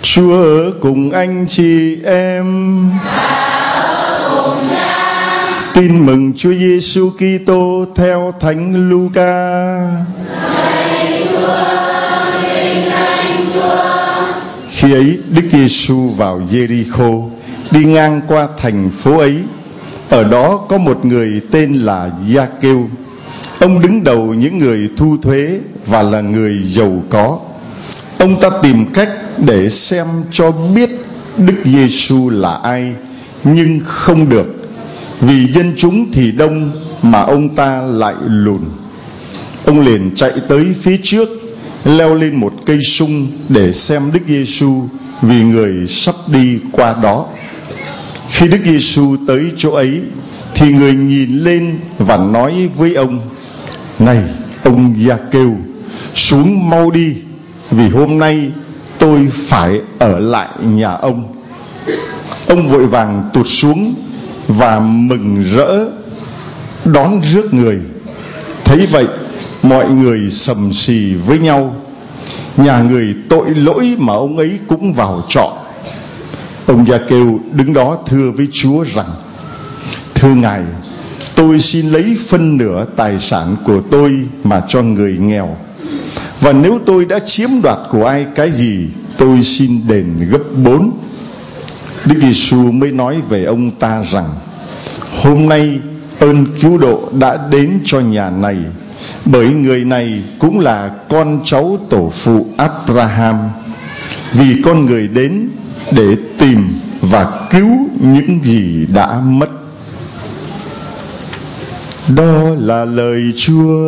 Chúa ở cùng anh chị em. Tin mừng Chúa Giêsu Kitô theo Thánh Luca. Khi ấy Đức Giêsu vào Giê-ri-khô, đi ngang qua thành phố ấy. Ở đó có một người tên là Gia-kêu. Ông đứng đầu những người thu thuế và là người giàu có. Ông ta tìm cách để xem cho biết Đức Giêsu là ai, nhưng không được, vì dân chúng thì đông mà ông ta lại lùn. Ông liền chạy tới phía trước, leo lên một cây sung để xem Đức Giêsu, vì người sắp đi qua đó. Khi Đức Giêsu tới chỗ ấy thì người nhìn lên và nói với ông: "Này ông Gia-kêu, xuống mau đi, vì hôm nay tôi phải ở lại nhà ông." Ông vội vàng tụt xuống và mừng rỡ đón rước người. Thấy vậy, mọi người sầm xì với nhau: "Nhà người tội lỗi mà ông ấy cũng vào trọ." Ông Gia-kêu đứng đó thưa với Chúa rằng: "Thưa Ngài, tôi xin lấy phân nửa tài sản của tôi mà cho người nghèo. Và nếu tôi đã chiếm đoạt của ai cái gì, tôi xin đền gấp 4. Đức Giêsu mới nói về ông ta rằng: "Hôm nay ơn cứu độ đã đến cho nhà này, bởi người này cũng là con cháu tổ phụ Abraham. Vì con người đến để tìm và cứu những gì đã mất." Đó là lời Chúa.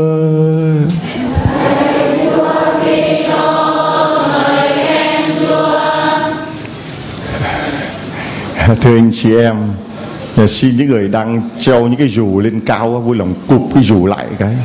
Thưa anh chị em, xin những người đang treo những cái dù lên cao vui lòng cụp cái dù lại cái.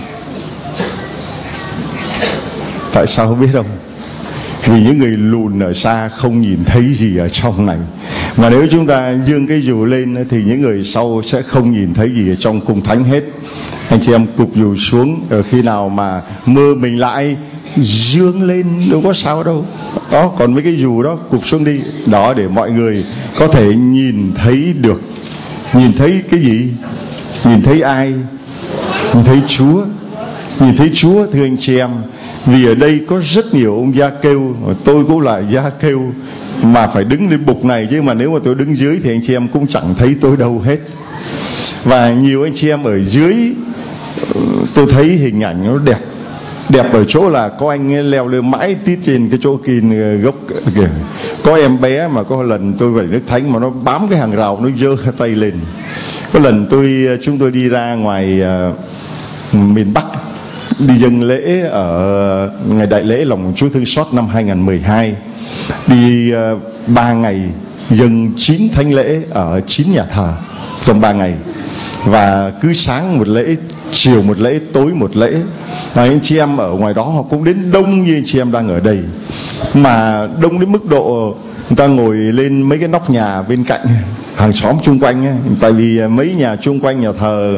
Tại sao không biết không? Vì những người lùn ở xa không nhìn thấy gì ở trong này. Mà nếu chúng ta dương cái dù lên thì những người sau sẽ không nhìn thấy gì ở trong cung thánh hết. Anh chị em cụp dù xuống, ở khi nào mà mơ mình lại dương lên, đâu có sao đâu. Đó, còn mấy cái dù đó cụp xuống đi. Đó, để mọi người có thể nhìn thấy được. Nhìn thấy cái gì? Nhìn thấy ai? Nhìn thấy Chúa. Nhìn thấy Chúa, thưa anh chị em. Vì ở đây có rất nhiều ông Gia-kêu, tôi cũng là Gia-kêu, mà phải đứng lên bục này, chứ mà nếu mà tôi đứng dưới thì anh chị em cũng chẳng thấy tôi đâu hết. Và nhiều anh chị em ở dưới, tôi thấy hình ảnh nó đẹp. Đẹp ở chỗ là có anh ấy leo lên mãi tít trên cái chỗ kìm gốc kìa. Có em bé mà có lần tôi về nước Thánh mà nó bám cái hàng rào, nó giơ tay lên. Có lần chúng tôi đi ra ngoài miền Bắc, đi dâng lễ ở ngày đại lễ Lòng Chúa Thương Xót năm 2012. Đi 3 ngày dâng 9 thánh lễ ở 9 nhà thờ trong 3 ngày. Và cứ sáng một lễ, chiều một lễ, tối một lễ. Và anh chị em ở ngoài đó họ cũng đến đông như anh chị em đang ở đây. Mà đông đến mức độ người ta ngồi lên mấy cái nóc nhà bên cạnh, hàng xóm chung quanh ấy. Tại vì mấy nhà chung quanh nhà thờ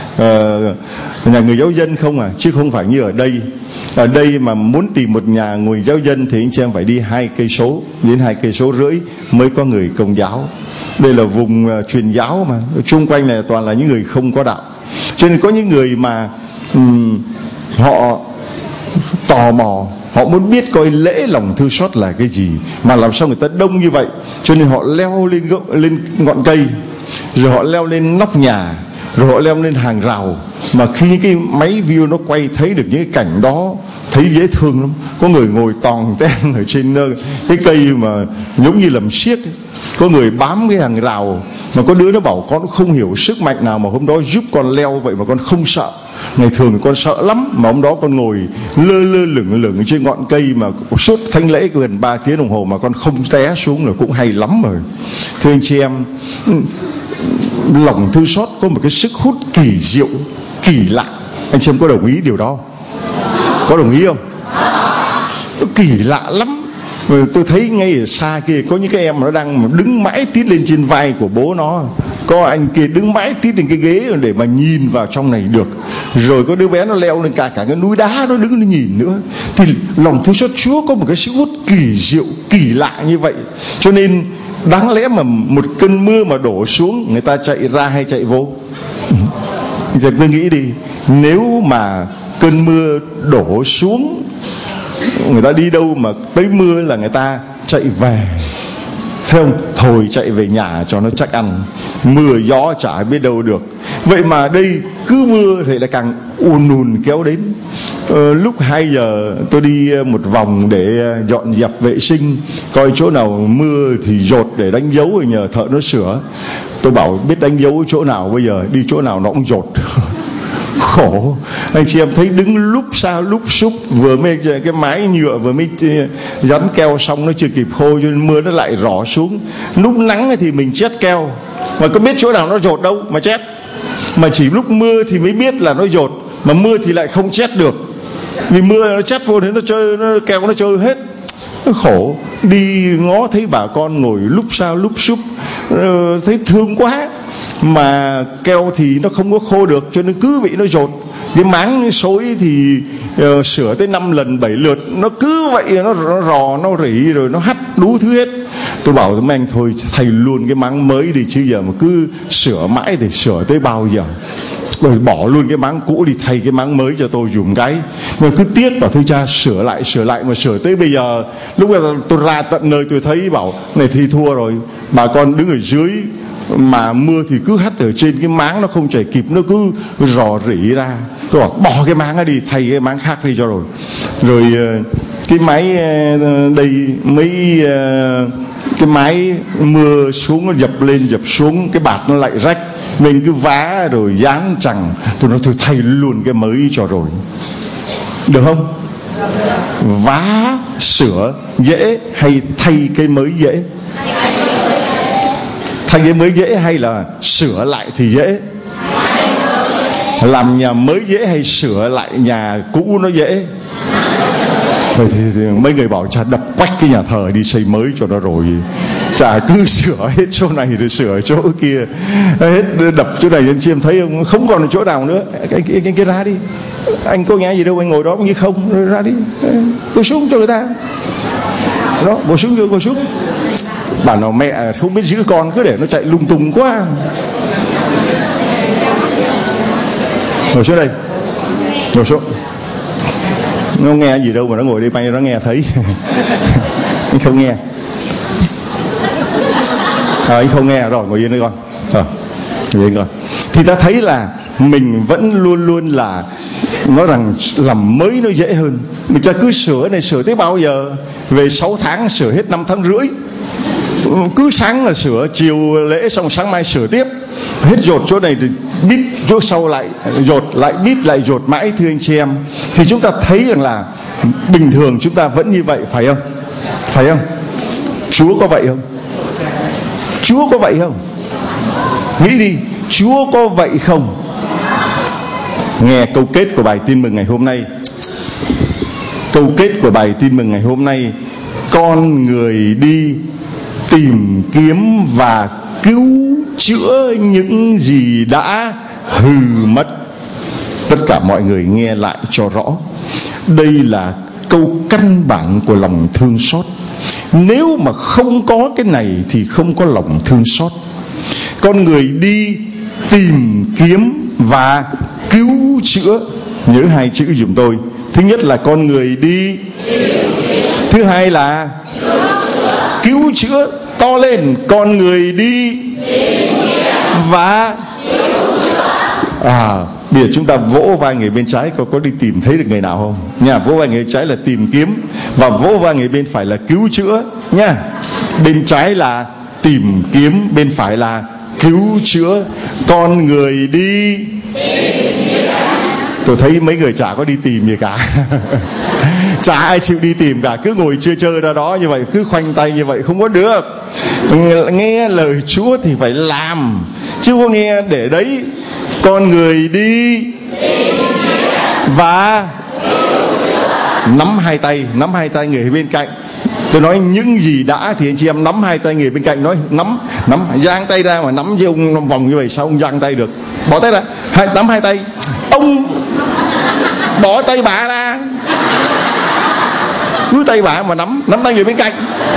nhà người giáo dân không à, chứ không phải như ở đây. Ở đây mà muốn tìm một nhà người giáo dân thì anh chị em phải đi 2 cây số đến 2,5 cây số mới có người Công giáo. Đây là vùng truyền giáo mà chung quanh này toàn là những người không có đạo. Cho nên có những người mà họ tò mò, họ muốn biết coi lễ Lòng Thương Xót là cái gì, mà làm sao người ta đông như vậy. Cho nên họ leo lên ngọn cây, rồi họ leo lên nóc nhà, rồi họ leo lên hàng rào. Mà khi cái máy view nó quay thấy được những cái cảnh đó, thấy dễ thương lắm. Có người ngồi tòn ten ở trên cái cây mà giống như làm xiếc ấy. Có người bám cái hàng rào, mà có đứa nó bảo con không hiểu sức mạnh nào mà hôm đó giúp con leo vậy mà con không sợ. Ngày thường thì con sợ lắm, mà hôm đó con ngồi lơ lửng trên ngọn cây mà suốt thánh lễ gần 3 tiếng đồng hồ mà con không té xuống là cũng hay lắm rồi. Thưa anh chị em, Lòng Thương Xót có một cái sức hút kỳ diệu, kỳ lạ. Anh chị em có đồng ý điều đó? Có đồng ý không? Nó kỳ lạ lắm. Tôi thấy ngay ở xa kia có những cái em nó đang đứng mãi tít lên trên vai của bố nó, có anh kia đứng mãi tít trên cái ghế để mà nhìn vào trong này được. Rồi có đứa bé nó leo lên cả cái núi đá, nó đứng nó nhìn nữa. Thì lòng thương xót Chúa có một cái sức hút kỳ diệu, kỳ lạ như vậy. Cho nên đáng lẽ mà một cơn mưa mà đổ xuống, người ta chạy ra hay chạy vô? Giờ tôi nghĩ đi, nếu mà cơn mưa đổ xuống, người ta đi đâu mà tới mưa là người ta chạy về, phải không? Thôi chạy về nhà cho nó chắc ăn, mưa gió chả biết đâu được. Vậy mà đây cứ mưa thì lại càng ùn ùn kéo đến. Lúc 2 giờ tôi đi một vòng để dọn dẹp vệ sinh, coi chỗ nào mưa thì dột để đánh dấu, rồi nhờ thợ nó sửa. Tôi bảo biết đánh dấu chỗ nào bây giờ, đi chỗ nào nó cũng dột. Khổ. Anh chị em thấy đứng lúc xa lúc xúc, vừa mới cái mái nhựa vừa mới dán keo xong nó chưa kịp khô, cho nên mưa nó lại rỏ xuống. Lúc nắng thì mình chét keo, mà có biết chỗ nào nó dột đâu mà chét. Mà chỉ lúc mưa thì mới biết là nó dột, mà mưa thì lại không chét được, vì mưa nó chét vô thì nó chơi, nó keo nó chơi hết. Nó khổ. Đi ngó thấy bà con ngồi lúc sao lúc xúc, thấy thương quá. Mà keo thì nó không có khô được, cho nên cứ bị nó dột. Cái máng xối thì sửa tới 5 lần 7 lượt, nó cứ vậy, nó rò, nó rỉ, rồi nó hắt đủ thứ hết. Tôi bảo với anh thôi thay luôn cái máng mới đi, chứ giờ mà cứ sửa mãi thì sửa tới bao giờ. Rồi bỏ luôn cái máng cũ đi, thay cái máng mới cho tôi dùng cái. Nhưng cứ tiếc, bảo thôi cha sửa lại, mà sửa tới bây giờ. Lúc bây giờ tôi ra tận nơi tôi thấy bảo này thì thua rồi. Bà con đứng ở dưới mà mưa thì cứ hắt ở trên cái máng, nó không chảy kịp, nó cứ rò rỉ ra. Tôi bảo bỏ cái máng ấy đi, thay cái máng khác đi cho rồi. Rồi cái máy đây mấy cái máy mưa xuống, nó dập lên dập xuống, cái bạt nó lại rách, mình cứ vá rồi dán chẳng. Tôi nói thôi thay luôn cái mới cho rồi, được không? Vá sửa dễ hay thay cái mới dễ? Thay cái mới dễ hay là sửa lại thì dễ? Làm nhà mới dễ hay sửa lại nhà cũ nó dễ? Vậy thì mấy người bảo cha đập quách cái nhà thờ đi xây mới cho nó rồi. Chả cứ sửa hết chỗ này rồi sửa chỗ kia, hết đập chỗ này. Anh chị em thấy không còn chỗ nào nữa, cái ra đi. Anh có nghe gì đâu, anh ngồi đó như không, rồi ra đi, ngồi xuống cho người ta đó, ngồi xuống vô, ngồi xuống. Bảo nào mẹ không biết giữ con, cứ để nó chạy lung tung quá. Ngồi xuống đây, ngồi xuống. Nó nghe gì đâu mà nó ngồi đây bay nó nghe thấy. Anh không nghe. Anh không nghe rồi, ngồi yên đây con. Ngồi yên con. Thì ta thấy là mình vẫn luôn luôn là nói rằng làm mới nó dễ hơn. Mình cha cứ sửa này sửa tới bao giờ? Về 6 tháng sửa hết 5 tháng rưỡi. Cứ sáng là sửa, chiều lễ xong sáng mai sửa tiếp. Hết dột chỗ này thì bít chỗ sau lại dột, lại bít lại dột mãi, thưa anh chị em. Thì chúng ta thấy rằng là bình thường chúng ta vẫn như vậy, phải không? Phải không? Chúa có vậy không? Chúa có vậy không? Nghĩ đi, Chúa có vậy không? Nghe câu kết của bài tin mừng ngày hôm nay. Câu kết của bài tin mừng ngày hôm nay: con người đi tìm kiếm và cứu chữa những gì đã hư mất. Tất cả mọi người nghe lại cho rõ. Đây là câu căn bản của lòng thương xót. Nếu mà không có cái này thì không có lòng thương xót. Con người đi tìm kiếm và cứu chữa. Nhớ 2 chữ giùm tôi. Thứ nhất là con người đi, thứ hai là cứu chữa. To lên, con người đi và bây giờ chúng ta vỗ vai người bên trái, có đi tìm thấy được người nào không nha? Vỗ vai người bên trái là tìm kiếm, và vỗ vai người bên phải là cứu chữa nha. Bên trái là tìm kiếm, bên phải là cứu chữa. Con người đi. Tôi thấy mấy người chả có đi tìm gì cả. Chả ai chịu đi tìm cả, cứ ngồi chơi ra đó như vậy, cứ khoanh tay như vậy không có được. Nghe lời Chúa thì phải làm, chứ không nghe để đấy. Con người đi và nắm hai tay người bên cạnh. Tôi nói những gì đã thì anh chị em nắm hai tay người bên cạnh, nói nắm giang tay ra, mà nắm chứ ông vòng như vậy sao ông giang tay được? Bỏ tay ra, nắm hai tay. Ông bỏ tay bà ra, cứ tay bà mà nắm tay người bên cạnh.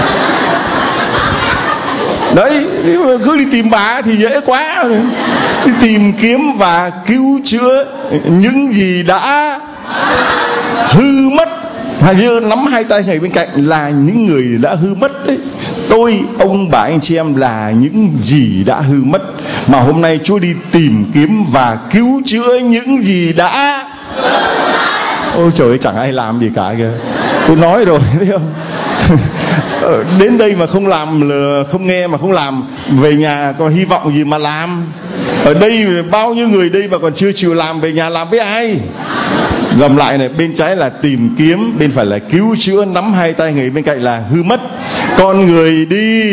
Đấy, cứ đi tìm bà thì dễ quá. Đi tìm kiếm và cứu chữa những gì đã hư mất. Hay như nắm hai tay người bên cạnh là những người đã hư mất đấy. Tôi, ông, bà, anh chị em là những gì đã hư mất, mà hôm nay Chúa đi tìm kiếm và cứu chữa những gì đã. Ôi trời ơi, chẳng ai làm gì cả kìa. Tôi nói rồi, thấy không? Đến đây mà không làm, không nghe mà không làm, về nhà còn hy vọng gì mà làm? Ở đây bao nhiêu người đây mà còn chưa chịu làm, về nhà làm với ai? Gầm lại này, bên trái là tìm kiếm, bên phải là cứu chữa. Nắm hai tay người bên cạnh là hư mất. Con người đi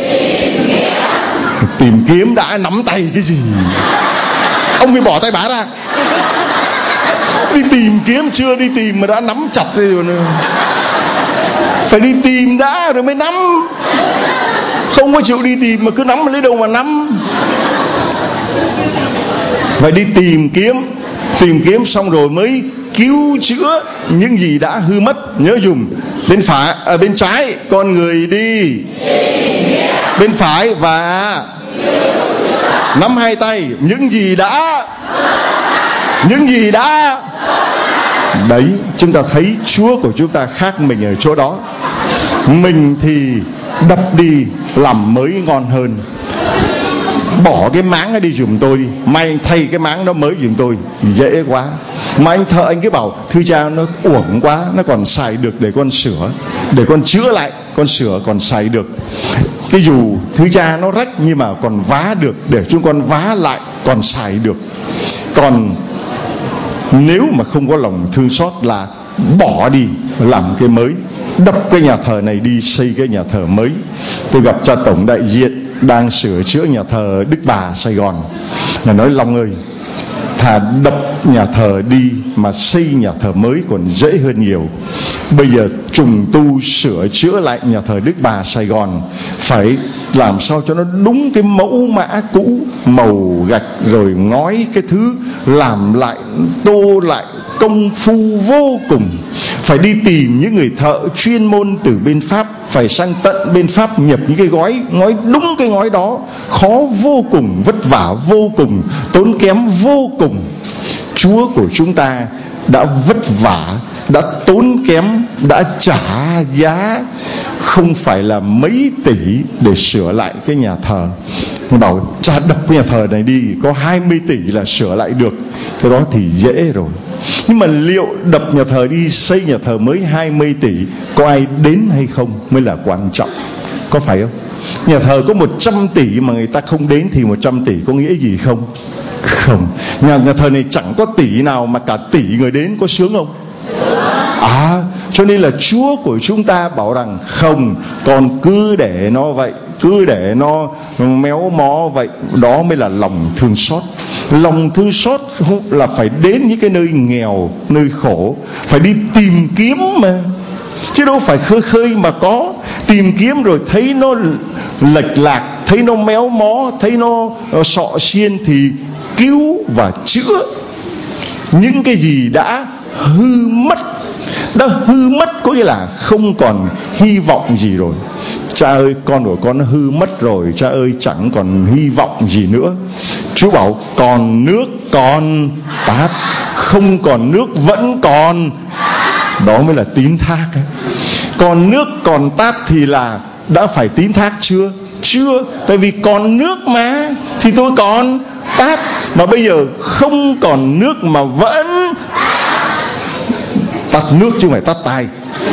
tìm kiếm đã, nắm tay cái gì? Ông mới bỏ tay bả ra. Đi tìm kiếm chưa đi tìm mà đã nắm chặt rồi. Phải đi tìm đã rồi mới nắm. Không có chịu đi tìm mà cứ nắm lấy đâu mà nắm. Phải đi tìm kiếm xong rồi mới cứu chữa những gì đã hư mất. Nhớ dùm, bên trái con người đi, bên phải và nắm hai tay những gì đã. Đấy, chúng ta thấy Chúa của chúng ta khác mình ở chỗ đó. Mình thì đập đi làm mới ngon hơn. Bỏ cái máng ấy đi giùm tôi đi, may thay cái máng đó mới giùm tôi, dễ quá. Mà anh thợ anh cứ bảo thưa cha nó uổng quá, nó còn xài được để con sửa, để con chữa lại, con sửa còn xài được. Cái dù thưa cha nó rách nhưng mà còn vá được, để chúng con vá lại còn xài được. Còn nếu mà không có lòng thương xót là bỏ đi làm cái mới, đập cái nhà thờ này đi, xây cái nhà thờ mới. Tôi gặp cha tổng đại diện đang sửa chữa nhà thờ Đức Bà Sài Gòn, là nói Long ơi, thà đập nhà thờ đi mà xây nhà thờ mới còn dễ hơn nhiều. Bây giờ trùng tu sửa chữa lại nhà thờ Đức Bà Sài Gòn phải làm sao cho nó đúng cái mẫu mã cũ, màu gạch rồi ngói cái thứ, làm lại tô lại, công phu vô cùng. Phải đi tìm những người thợ chuyên môn từ bên Pháp, phải sang tận bên Pháp nhập những cái ngói đúng cái ngói đó, khó vô cùng, vất vả vô cùng, tốn kém vô cùng. Chúa của chúng ta đã vất vả, đã tốn kém, đã trả giá không phải là mấy tỷ để sửa lại cái nhà thờ. Mình bảo cha đập cái nhà thờ này đi, có 20 tỷ là sửa lại được. Cái đó thì dễ rồi. Nhưng mà liệu đập nhà thờ đi, xây nhà thờ mới 20 tỷ, có ai đến hay không mới là quan trọng. Có phải không? Nhà thờ có 100 tỷ mà người ta không đến thì 100 tỷ có nghĩa gì không? Không. Nhà thờ này chẳng có tỷ nào mà cả tỷ người đến, có sướng không? Cho nên là Chúa của chúng ta bảo rằng không, con cứ để nó vậy, cứ để nó méo mó vậy. Đó mới là lòng thương xót. Lòng thương xót là phải đến những cái nơi nghèo, nơi khổ, phải đi tìm kiếm mà, chứ đâu phải khơi khơi mà có. Tìm kiếm rồi thấy nó lệch lạc, thấy nó méo mó, thấy nó sọ xiên thì cứu và chữa những cái gì đã hư mất. Đã hư mất có nghĩa là không còn hy vọng gì rồi. Cha ơi, con của con nó hư mất rồi, cha ơi, chẳng còn hy vọng gì nữa. Chúa bảo còn nước còn tát, không còn nước vẫn còn. Đó mới là tín thác ấy. Còn nước còn tát thì là đã phải tín thác chưa? Chưa, tại vì còn nước mà thì tôi còn tát. Mà bây giờ không còn nước mà vẫn tắt nước chứ không phải tắt tay.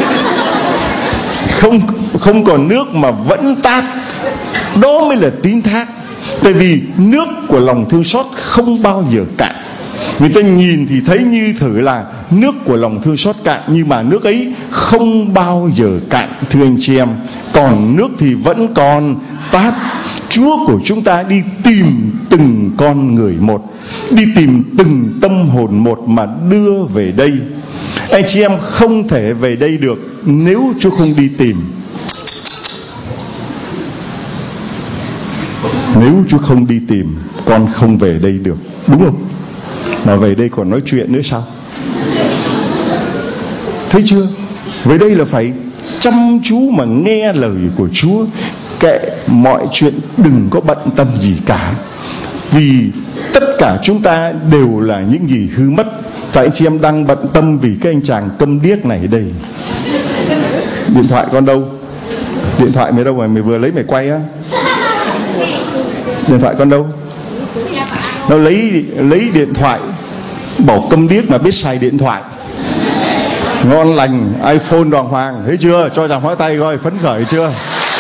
Không còn nước mà vẫn tát, đó mới là tín thác. Tại vì nước của lòng thương xót không bao giờ cạn. Người ta nhìn thì thấy như thử là nước của lòng thương xót cạn, nhưng mà nước ấy không bao giờ cạn, thưa anh chị em. Còn nước thì vẫn còn tát. Chúa của chúng ta đi tìm từng con người một, đi tìm từng tâm hồn một mà đưa về đây. Anh chị em không thể về đây được nếu Chúa không đi tìm. Nếu Chúa không đi tìm, con không về đây được, đúng không? Mà về đây còn nói chuyện nữa sao? Thấy chưa? Về đây là phải chăm chú mà nghe lời của Chúa. Kệ mọi chuyện, đừng có bận tâm gì cả. Vì tất cả chúng ta đều là những gì hư mất. Và anh chị em đang bận tâm vì cái anh chàng câm điếc này đây. Điện thoại con đâu? Điện thoại mày đâu mà mày vừa lấy mày quay á? Điện thoại con đâu? Nó lấy điện thoại, bảo câm điếc mà biết xài điện thoại. Ngon lành, iPhone đàng hoàng, thấy chưa? Cho chàng pháo tay coi, phấn khởi chưa?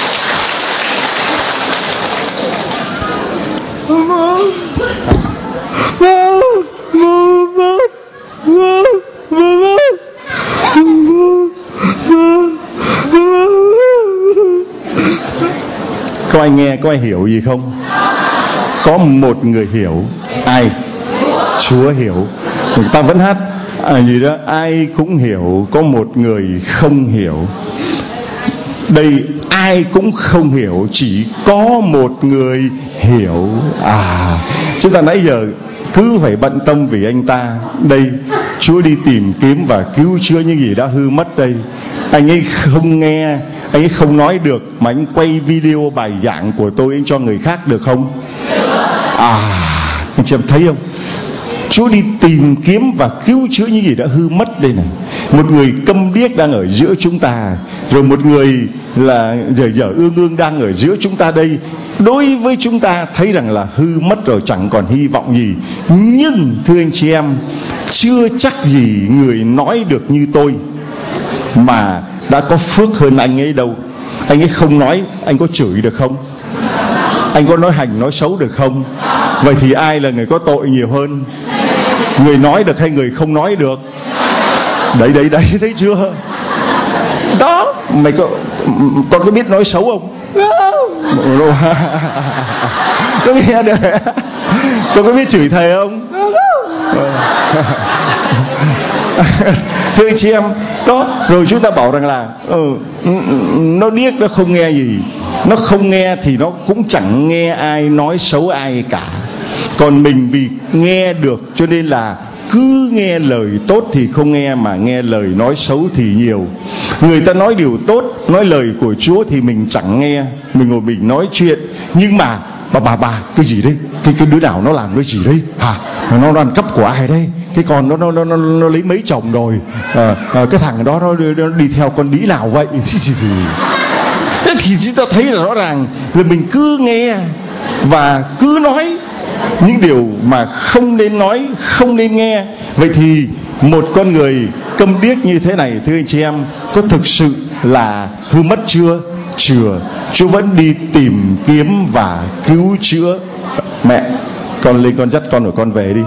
Có ai nghe, có ai hiểu gì không? Có một người hiểu. Ai? Chúa hiểu. Người ta vẫn hát gì đó, ai cũng hiểu, có một người không hiểu. Đây ai cũng không hiểu, chỉ có một người hiểu. Chúng ta nãy giờ cứ phải bận tâm vì anh ta. Đây Chúa đi tìm kiếm và cứu chữa những gì đã hư mất đây. Anh ấy không nghe, anh ấy không nói được, mà anh quay video bài giảng của tôi, anh cho người khác được không? Anh chị em thấy không? Chúa đi tìm kiếm và cứu chữa những gì đã hư mất đây này. Một người câm điếc đang ở giữa chúng ta, rồi một người là dở ương đang ở giữa chúng ta đây. Đối với chúng ta thấy rằng là hư mất rồi, chẳng còn hy vọng gì. Nhưng thưa anh chị em, chưa chắc gì người nói được như tôi mà đã có phước hơn anh ấy đâu. Anh ấy không nói, anh có chửi được không? Anh có nói hành nói xấu được không? Vậy thì ai là người có tội nhiều hơn? Người nói được hay người không nói được? Đấy, thấy chưa? Đó, con có biết nói xấu không? Có nghe được? Con có biết chửi thầy không? Thưa anh chị em, đó, rồi chúng ta bảo rằng là nó điếc, nó không nghe gì. Nó không nghe thì nó cũng chẳng nghe ai nói xấu ai cả. Còn mình vì nghe được cho nên là cứ nghe lời tốt thì không nghe, mà nghe lời nói xấu thì nhiều. Người ta nói điều tốt, nói lời của Chúa thì mình chẳng nghe. Mình ngồi mình nói chuyện. Nhưng mà bà cái gì đấy? Cái đứa nào nó làm cái gì đấy? Nó ăn cắp của ai đấy? Cái con nó lấy mấy chồng rồi. Cái thằng đó nó đi theo con đĩ nào vậy? Thế thì chúng ta thấy là rõ ràng là mình cứ nghe và cứ nói những điều mà không nên nói, không nên nghe. Vậy thì một con người câm điếc như thế này, thưa anh chị em, có thực sự là hư mất chưa? Chưa. Chúa vẫn đi tìm kiếm và cứu chữa. Mẹ, con lên con dắt con của con về đi.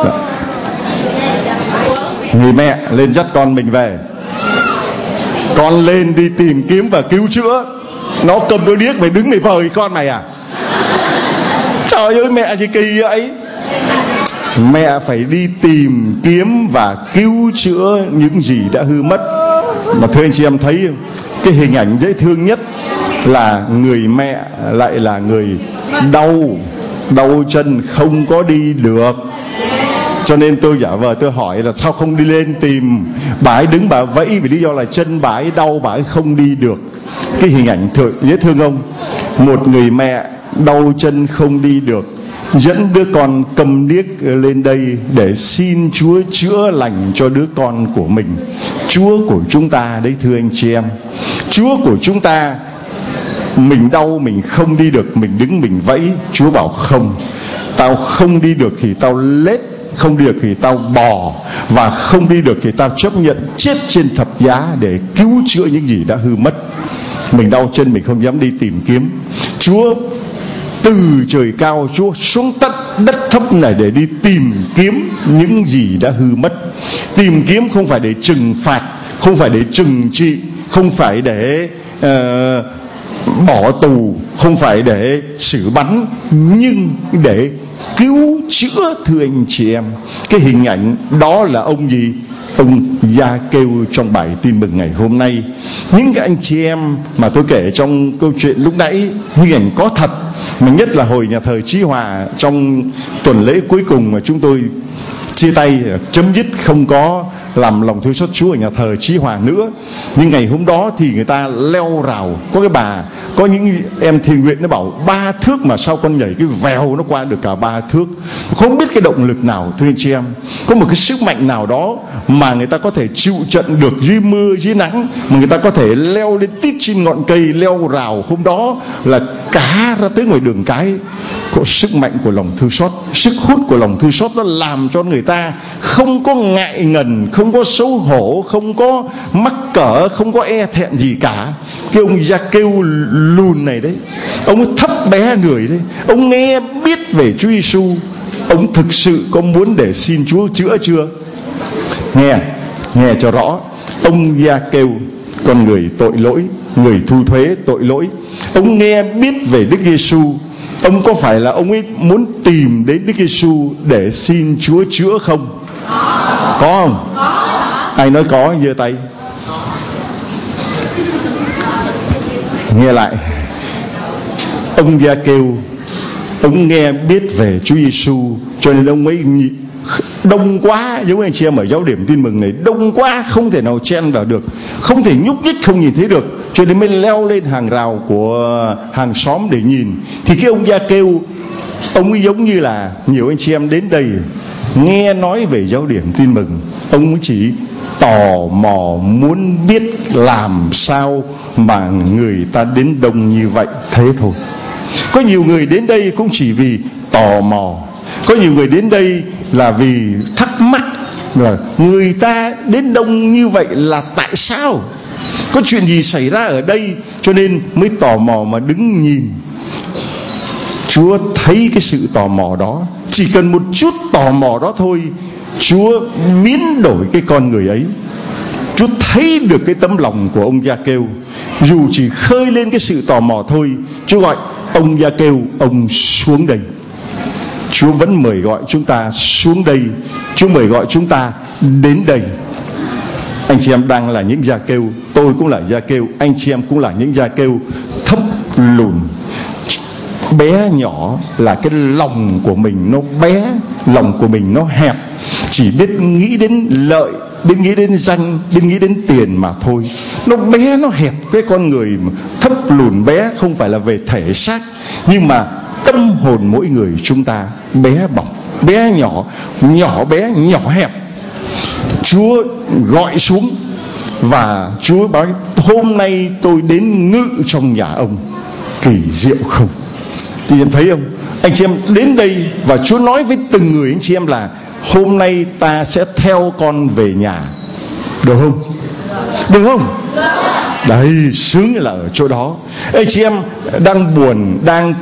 Người mẹ lên dắt con mình về. Con lên đi tìm kiếm và cứu chữa. Nó cầm đôi điếc mày đứng mày vời con mày à? Trời ơi, mẹ gì kỳ vậy? Mẹ phải đi tìm kiếm và cứu chữa những gì đã hư mất. Mà thưa anh chị em thấy cái hình ảnh dễ thương nhất là người mẹ lại là người đau chân không có đi được. Cho nên tôi giả vờ tôi hỏi là sao không đi lên tìm. Bà ấy đứng bà vẫy vì lý do là chân bà ấy đau, bà ấy không đi được. Cái hình ảnh dễ thương không? Một người mẹ đau chân không đi được, dẫn đứa con câm điếc lên đây để xin Chúa chữa lành cho đứa con của mình. Chúa của chúng ta đấy thưa anh chị em. Chúa của chúng ta, mình đau mình không đi được, mình đứng mình vẫy, Chúa bảo không, tao không đi được thì tao lết, không đi được thì tao bò, và không đi được thì tao chấp nhận chết trên thập giá để cứu chữa những gì đã hư mất. Mình đau chân mình không dám đi tìm kiếm. Chúa từ trời cao, Chúa xuống đất thấp này để đi tìm kiếm những gì đã hư mất. Tìm kiếm không phải để trừng phạt, không phải để trừng trị, không phải để bỏ tù, không phải để xử bắn, nhưng để cứu chữa. Thưa anh chị em, cái hình ảnh đó là ông gì? Ông Gia Kêu trong bài tin mừng ngày hôm nay. Những cái anh chị em mà tôi kể trong câu chuyện lúc nãy, hình ảnh có thật. Mà nhất là hồi nhà thờ Chí Hòa, trong tuần lễ cuối cùng mà chúng tôi chia tay, chấm dứt không có làm lòng thương xót Chúa ở nhà thờ Chí Hòa nữa. Nhưng ngày hôm đó thì người ta leo rào, có những em thiền nguyện nó bảo 3 thước mà sao con nhảy cái vèo nó qua được cả 3 thước. Không biết cái động lực nào, thưa anh chị em. Có một cái sức mạnh nào đó mà người ta có thể chịu trận được dưới mưa dưới nắng, mà người ta có thể leo lên tít trên ngọn cây, leo rào. Hôm đó là cá ra tới ngoài đường cái. Có sức mạnh của lòng thương xót, sức hút của lòng thương xót, nó làm cho người ta không có ngại ngần, không có xấu hổ, không có mắc cỡ, không có e thẹn gì cả. Cái ông Gia-kêu lùn này đấy, ông thấp bé người đấy, ông nghe biết về Chúa Giêsu, ông thực sự có muốn để xin Chúa chữa chưa? Nghe cho rõ. Ông Gia-kêu, con người tội lỗi, người thu thuế tội lỗi, ông nghe biết về Đức Giêsu. Ông có phải là ông ấy muốn tìm đến Đức Giêsu để xin Chúa chữa không? Có không? Ai nói có giơ tay. Nghe lại. Ông Gia-kêu, ông nghe biết về Chúa Giêsu, cho nên ông ấy đông quá, giống anh chị em ở giáo điểm tin mừng này, đông quá không thể nào chen vào được, không thể nhúc nhích, không nhìn thấy được, cho nên mới leo lên hàng rào của hàng xóm để nhìn. Thì cái ông Gia-kêu, ông ấy giống như là nhiều anh chị em đến đây nghe nói về giáo điểm tin mừng, ông chỉ tò mò muốn biết làm sao mà người ta đến đông như vậy, thế thôi. Có nhiều người đến đây cũng chỉ vì tò mò, có nhiều người đến đây là vì thắc mắc là người ta đến đông như vậy là tại sao, có chuyện gì xảy ra ở đây, cho nên mới tò mò mà đứng nhìn. Chúa thấy cái sự tò mò đó, chỉ cần một chút tò mò đó thôi, Chúa biến đổi cái con người ấy. Chúa thấy được cái tấm lòng của ông Gia-kêu, dù chỉ khơi lên cái sự tò mò thôi, Chúa gọi ông Gia-kêu, ông xuống đây. Chúa vẫn mời gọi chúng ta xuống đây, Chúa mời gọi chúng ta đến đây. Anh chị em đang là những Gia-kêu, tôi cũng là Gia-kêu, anh chị em cũng là những Gia-kêu thấp lùn, bé nhỏ, là cái lòng của mình nó bé, lòng của mình nó hẹp, chỉ biết nghĩ đến lợi, biết nghĩ đến danh, biết nghĩ đến tiền mà thôi. Nó bé, nó hẹp. Cái con người thấp lùn bé không phải là về thể xác, nhưng mà tâm hồn mỗi người chúng ta bé bỏng, bé nhỏ, nhỏ bé, nhỏ hẹp. Chúa gọi xuống và Chúa bảo hôm nay tôi đến ngự trong nhà ông. Kỳ diệu không? Thì em thấy không? Anh chị em đến đây và Chúa nói với từng người anh chị em là hôm nay ta sẽ theo con về nhà. Được không? Được không? Đấy, sướng là ở chỗ đó. Anh chị em đang buồn,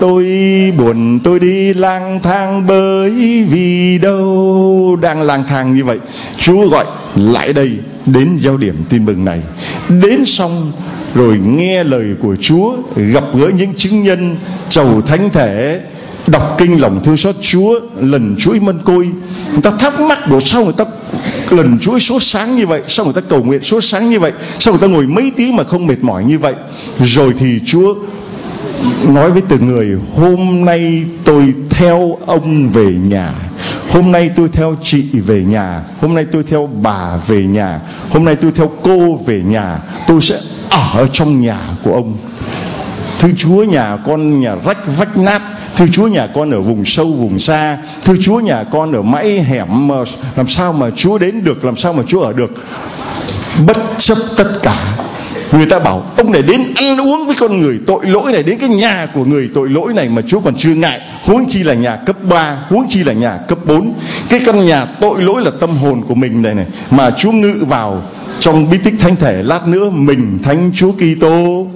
tôi đi lang thang bởi vì đâu. Đang lang thang như vậy, Chúa gọi lại đây, đến giáo điểm tin mừng này. Đến xong rồi nghe lời của Chúa, gặp gỡ những chứng nhân chầu thánh thể, đọc kinh lòng thương xót Chúa, lần chuỗi mân côi. Người ta thắc mắc bộ sao người ta lần chuỗi số sáng như vậy, sao người ta cầu nguyện số sáng như vậy, sao người ta ngồi mấy tiếng mà không mệt mỏi như vậy. Rồi thì Chúa nói với từng người, hôm nay tôi theo ông về nhà, hôm nay tôi theo chị về nhà, hôm nay tôi theo bà về nhà, hôm nay tôi theo cô về nhà, tôi sẽ ở trong nhà của ông. Thưa Chúa, nhà con nhà rách vách nát, thưa Chúa, nhà con ở vùng sâu vùng xa, thưa Chúa, nhà con ở mãi hẻm, làm sao mà Chúa đến được, làm sao mà Chúa ở được. Bất chấp tất cả, người ta bảo ông này đến ăn uống với con người tội lỗi này, đến cái nhà của người tội lỗi này mà Chúa còn chưa ngại, huống chi là nhà cấp 3, huống chi là nhà cấp 4. Cái căn nhà tội lỗi là tâm hồn của mình này mà Chúa ngự vào. Trong bí tích thánh thể lát nữa mình thánh Chúa Kitô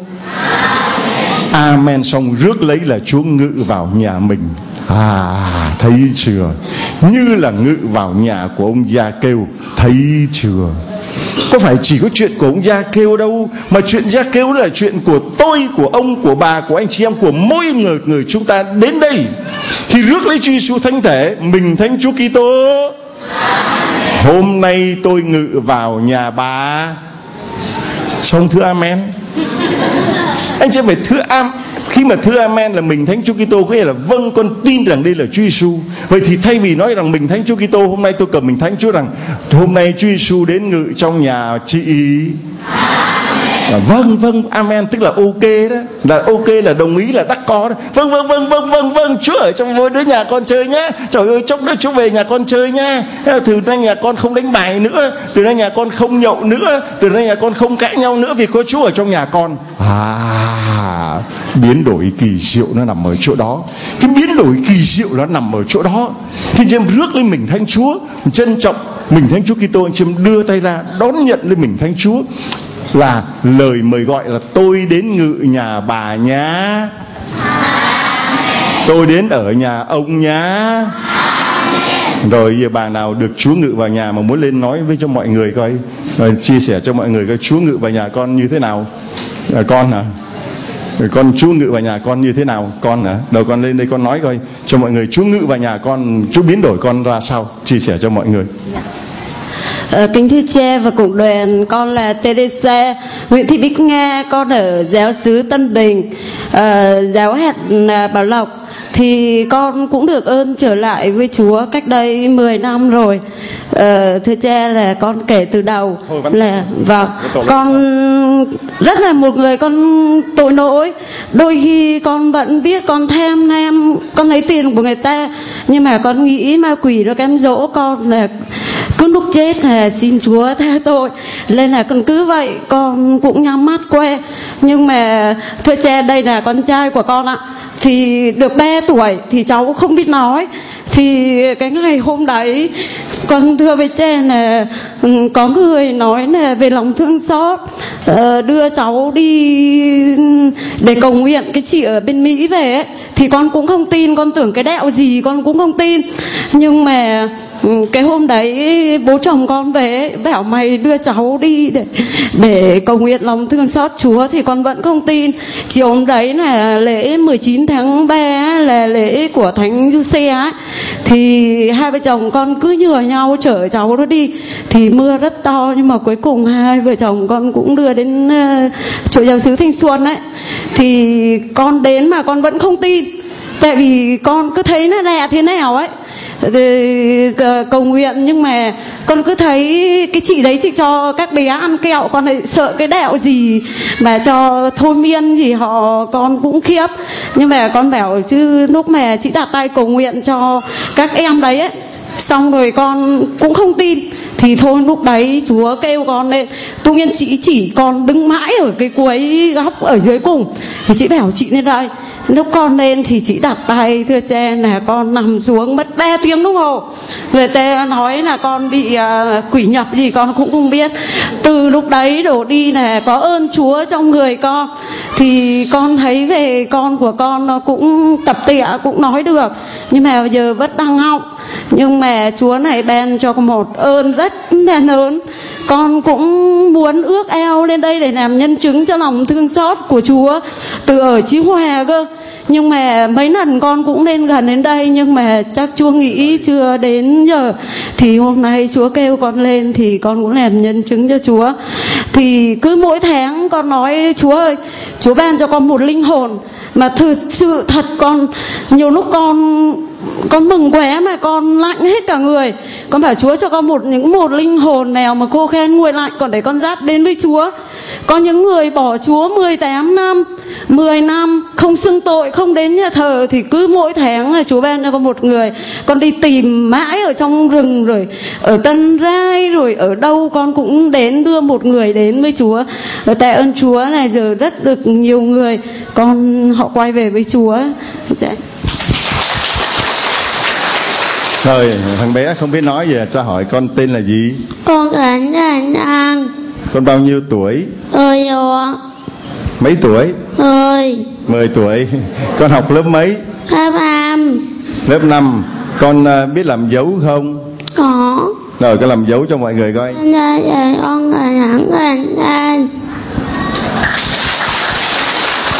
Amen xong rước lấy là Chúa ngự vào nhà mình. Thấy chưa? Như là ngự vào nhà của ông Gia-kêu. Thấy chưa? Có phải chỉ có chuyện của ông Gia-kêu đâu, mà chuyện Gia-kêu là chuyện của tôi, của ông, của bà, của anh chị em, của mỗi người chúng ta đến đây khi rước lấy Chúa Giêsu thánh thể, mình thánh Chúa Kitô. Hôm nay tôi ngự vào nhà bà. Xong thưa amen. Anh chị phải khi mà thưa amen là mình thánh Chúa Kitô, có nghĩa là vâng, con tin rằng đây là Chúa Giêsu. Vậy thì thay vì nói rằng mình thánh Chúa Kitô, hôm nay tôi cầm mình thánh Chúa rằng hôm nay Chúa Giêsu đến ngự trong nhà chị. Vâng, amen, tức là ok đó, là ok, là đồng ý, là đắc có đó. Vâng, Chúa ở trong với đứa nhà con chơi nhá. Trời ơi, chốc nữa Chúa về nhà con chơi nhá. Từ nay nhà con không đánh bài nữa, từ nay nhà con không nhậu nữa, từ nay nhà con không cãi nhau nữa vì có Chúa ở trong nhà con. Biến đổi kỳ diệu nó nằm ở chỗ đó. Cái biến đổi kỳ diệu nó nằm ở chỗ đó. Khi anh em rước lên mình thánh Chúa, trân trọng mình thánh Chúa Kitô, anh em đưa tay ra đón nhận lên mình thánh Chúa, là lời mời gọi là tôi đến ngự nhà bà nhá, tôi đến ở nhà ông nhá. Rồi giờ bà nào được Chúa ngự vào nhà mà muốn lên nói với cho mọi người coi, rồi chia sẻ cho mọi người coi Chúa ngự vào nhà con như thế nào. Con hả? Con Chúa ngự vào nhà con như thế nào? Con hả? Đầu con lên đây con nói coi cho mọi người Chúa ngự vào nhà con, Chúa biến đổi con ra sao, chia sẻ cho mọi người. Kính thưa cha và cộng đoàn, con là Teresa Nguyễn Thị Bích Nga, con ở giáo xứ Tân Bình, giáo hạt Bảo Lộc. Thì con cũng được ơn trở lại với Chúa cách đây 10 năm rồi. Thưa cha là con kể từ đầu là con rất là một người con tội lỗi. Đôi khi con vẫn biết con tham lam, con lấy tiền của người ta, nhưng mà con nghĩ ma quỷ nó cám dỗ con là cứ lúc chết là xin Chúa tha tội, nên là con cứ vậy con cũng nhắm mắt que. Nhưng mà thưa cha, đây là con trai của con ạ. Thì được 3 tuổi thì cháu không biết nói. Thì cái ngày hôm đấy con thưa với cha là có người nói là về lòng thương xót, đưa cháu đi để cầu nguyện cái chị ở bên Mỹ về ấy. Thì con cũng không tin, con tưởng cái đạo gì con cũng không tin. Nhưng mà cái hôm đấy bố chồng con về bảo mày đưa cháu đi để cầu nguyện lòng thương xót Chúa, thì con vẫn không tin. Chiều hôm đấy là lễ 19 tháng 3 là lễ của Thánh Giuse ấy. Thì hai vợ chồng con cứ nhờ nhau chở cháu nó đi. Thì mưa rất to, nhưng mà cuối cùng hai vợ chồng con cũng đưa đến chỗ giáo xứ Thanh Xuân ấy. Thì con đến mà con vẫn không tin, tại vì con cứ thấy nó lạ thế nào ấy. Cầu nguyện nhưng mà con cứ thấy cái chị đấy chị cho các bé ăn kẹo, con lại sợ cái đạo gì mà cho thôi miên gì họ, con cũng khiếp. Nhưng mà con bảo chứ lúc mà chị đặt tay cầu nguyện cho các em đấy ấy, xong rồi con cũng không tin. Thì thôi lúc đấy Chúa kêu con lên, tự nhiên chị chỉ con đứng mãi ở cái cuối góc ở dưới cùng. Thì chị bảo chị lên đây. Lúc con lên thì chị đặt tay, thưa cha là con nằm xuống mất 3 tiếng đồng hồ. Người ta nói là con bị quỷ nhập gì con cũng không biết. Từ lúc đấy đổ đi là có ơn Chúa trong người con. Thì con thấy về con của con nó cũng tập tịa, cũng nói được, nhưng mà giờ vẫn đang học. Nhưng mà Chúa này ban cho con một ơn rất là lớn. Con cũng muốn ước ao lên đây để làm nhân chứng cho lòng thương xót của Chúa từ ở Chí Hòa cơ. Nhưng mà mấy lần con cũng lên gần đến đây, nhưng mà chắc Chúa nghĩ chưa đến giờ. Thì hôm nay Chúa kêu con lên thì con cũng làm nhân chứng cho Chúa. Thì cứ mỗi tháng con nói Chúa ơi, Chúa ban cho con một linh hồn. Mà thực sự thật con nhiều lúc con mừng quá mà con lạnh hết cả người. Con bảo Chúa cho con một linh hồn nào mà khô khan nguội lạnh, còn để con dắt đến với Chúa. Có những người bỏ Chúa 18 năm 10 năm không xưng tội, không đến nhà thờ. Thì cứ mỗi tháng là Chúa ban cho con một người. Con đi tìm mãi ở trong rừng, rồi ở Tân Rai, rồi ở đâu con cũng đến đưa một người đến với Chúa. Và tạ ơn Chúa là giờ rất được nhiều người họ quay về với Chúa. Dạ. Rồi thằng bé không biết nói gì, cho hỏi con tên là gì? Con Khánh An. Con bao nhiêu tuổi? Rồi. Mấy tuổi? 10 tuổi. Con học lớp mấy? Lớp 5. Lớp 5. Con biết làm dấu không? Có. Rồi con làm dấu cho mọi người coi. Con Khánh An.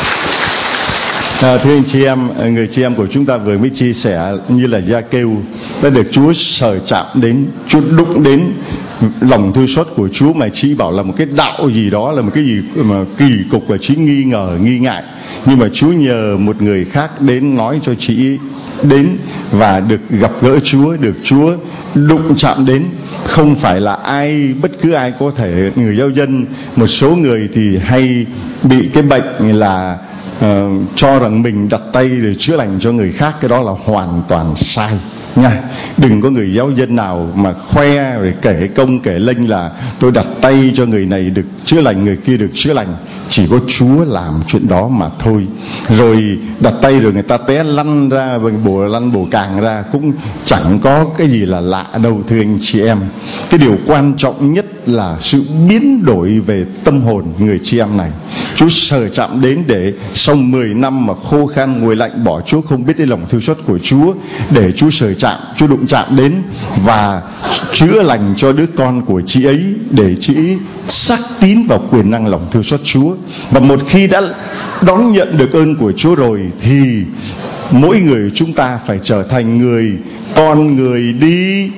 Thưa anh chị em, người chị em của chúng ta vừa mới chia sẻ như là Gia Kêu đã được Chúa sờ chạm đến, Chúa đụng đến lòng thương xót của Chúa, mà chị bảo là một cái đạo gì đó, là một cái gì mà kỳ cục, và chị nghi ngờ, nghi ngại. Nhưng mà Chúa nhờ một người khác đến nói cho chị đến và được gặp gỡ Chúa, được Chúa đụng chạm đến. Không phải là ai, bất cứ ai có thể. Người giáo dân, một số người thì hay bị cái bệnh là cho rằng mình đặt tay để chữa lành cho người khác. Cái đó là hoàn toàn sai nha. Đừng có người giáo dân nào mà khoe rồi kể công kể lênh là tôi đặt tay cho người này được chữa lành, người kia được chữa lành. Chỉ có Chúa làm chuyện đó mà thôi. Rồi đặt tay rồi người ta té lăn ra, lăn bổ càng ra, cũng chẳng có cái gì là lạ đâu, thưa anh chị em. Cái điều quan trọng nhất là sự biến đổi về tâm hồn người chị em này. Chúa sờ chạm đến để sau 10 năm mà khô khan nguội lạnh bỏ Chúa không biết đến lòng thương xót của Chúa, để Chúa sờ chạm, Chúa đụng chạm đến và chữa lành cho đứa con của chị ấy, để chị ấy xác tín vào quyền năng lòng thương xót Chúa. Và một khi đã đón nhận được ơn của Chúa rồi thì mỗi người chúng ta phải trở thành người con người đi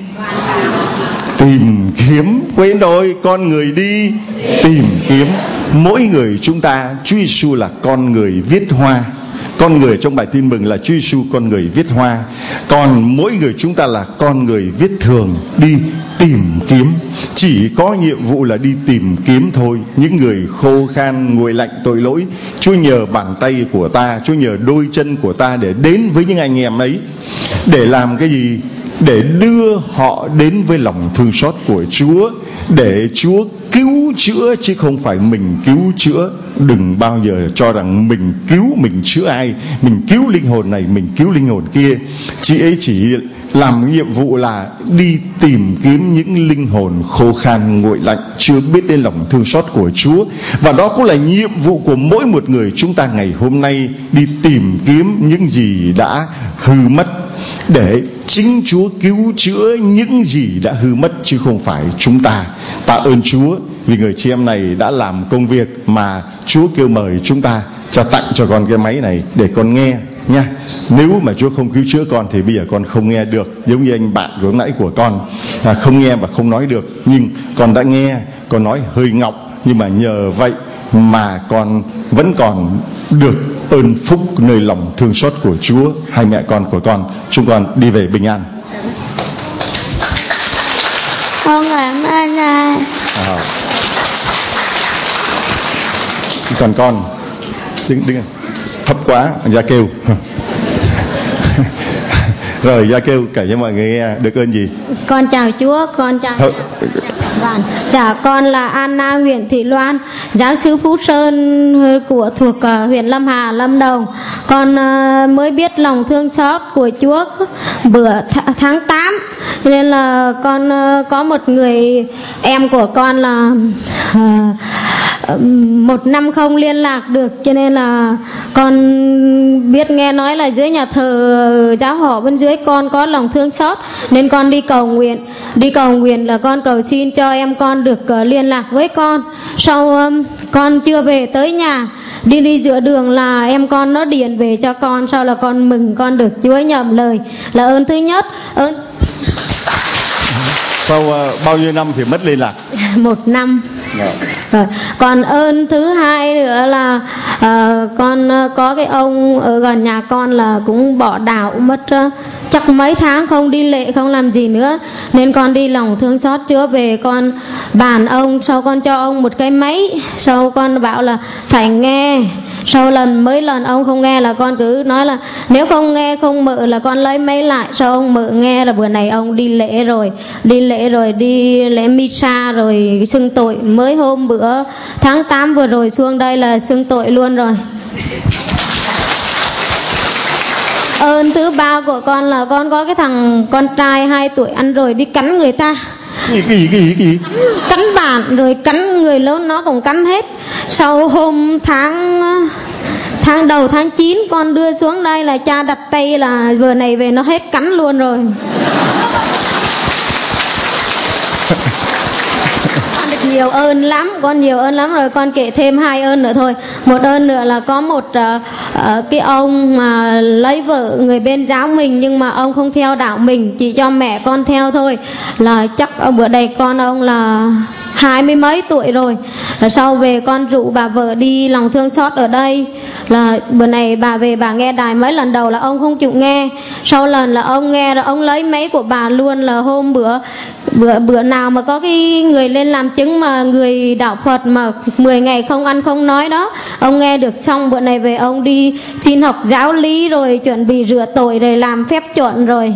tìm kiếm. Quên rồi, con người đi tìm kiếm. Mỗi người chúng ta, Chúa Giêsu là con người viết hoa. Con người trong bài tin mừng là Chúa Giêsu con người viết hoa. Còn mỗi người chúng ta là con người viết thường, đi tìm kiếm. Chỉ có nhiệm vụ là đi tìm kiếm thôi. Những người khô khan nguội lạnh tội lỗi, Chúa nhờ bàn tay của ta, Chúa nhờ đôi chân của ta để đến với những anh em ấy. Để làm cái gì? Để đưa họ đến với lòng thương xót của Chúa, để Chúa cứu chữa chứ không phải mình cứu chữa. Đừng bao giờ cho rằng mình cứu, mình chữa ai, mình cứu linh hồn này, mình cứu linh hồn kia. Chị ấy chỉ làm nhiệm vụ là đi tìm kiếm những linh hồn khô khan nguội lạnh, chưa biết đến lòng thương xót của Chúa. Và đó cũng là nhiệm vụ của mỗi một người chúng ta ngày hôm nay, đi tìm kiếm những gì đã hư mất, để chính Chúa cứu chữa những gì đã hư mất, chứ không phải chúng ta. Tạ ơn Chúa vì người chị em này đã làm công việc mà Chúa kêu mời chúng ta. Cha tặng cho con cái máy này để con nghe nha. Nếu mà Chúa không cứu chữa con thì bây giờ con không nghe được. Giống như anh bạn vừa nãy của con không nghe và không nói được, nhưng con đã nghe, con nói hơi ngọng, nhưng mà nhờ vậy mà con vẫn còn được ơn phúc nơi lòng thương xót của Chúa. Hai mẹ con của con, chúng con đi về bình an. Con cảm ơn Ngài. Còn con đứng thấp quá, Gia kêu. Rồi Gia kêu kể cho mọi người nghe được ơn gì. Con chào Chúa, con chào. Chào, con là Anna huyện Thị Loan, giáo xứ Phú Sơn thuộc huyện Lâm Hà, Lâm Đồng. Con mới biết lòng thương xót của Chúa bữa tháng 8, nên là con có một người em của con là 1 năm không liên lạc được, cho nên là con biết nghe nói là dưới nhà thờ giáo họ bên dưới con có lòng thương xót, nên con đi cầu nguyện là con cầu xin cho em con được liên lạc với con. Sau con chưa về tới nhà, đi giữa đường là em con nó điện về cho con. Sau là con mừng, con được Chúa nhậm lời, là ơn thứ nhất. Sau bao nhiêu năm thì mất liên lạc? 1 năm. Còn ơn thứ hai nữa là con có cái ông ở gần nhà con là cũng bỏ đạo mất chắc mấy tháng, không đi lễ không làm gì nữa, nên con đi lòng thương xót Chúa về con bàn ông. Sau con cho ông một cái máy, sau con bảo là phải nghe. Sau mấy lần ông không nghe là con cứ nói là nếu không nghe không mở là con lấy máy lại. Sau ông mở nghe là bữa này ông đi lễ rồi, đi lễ Misa rồi xưng tội. Mới hôm bữa tháng 8 vừa rồi xuống đây là xưng tội luôn rồi. Ơn thứ ba của con là con có cái thằng con trai 2 tuổi ăn rồi đi cắn người ta. Cái gì? Cắn bạn rồi cắn người lớn nó cũng cắn hết. Sau hôm đầu tháng 9 con đưa xuống đây là cha đặt tay là vừa này về nó hết cắn luôn rồi. nhiều ơn lắm, con nhiều ơn lắm rồi. Con kể thêm 2 ơn nữa thôi. Một ơn nữa là có một cái ông mà lấy vợ người bên giáo mình, nhưng mà ông không theo đạo mình, chỉ cho mẹ con theo thôi. Là chắc ở bữa đây con ông là 20 mấy tuổi rồi. Là sau về con rủ bà vợ đi lòng thương xót ở đây. Là bữa này bà về bà nghe đài mấy lần đầu là ông không chịu nghe. Sau lần là ông nghe rồi ông lấy máy của bà luôn. Là hôm bữa nào mà có cái người lên làm chứng mà người đạo Phật mà 10 ngày không ăn không nói đó, ông nghe được. Xong bữa này về ông đi xin học giáo lý rồi chuẩn bị rửa tội rồi làm phép chuẩn rồi.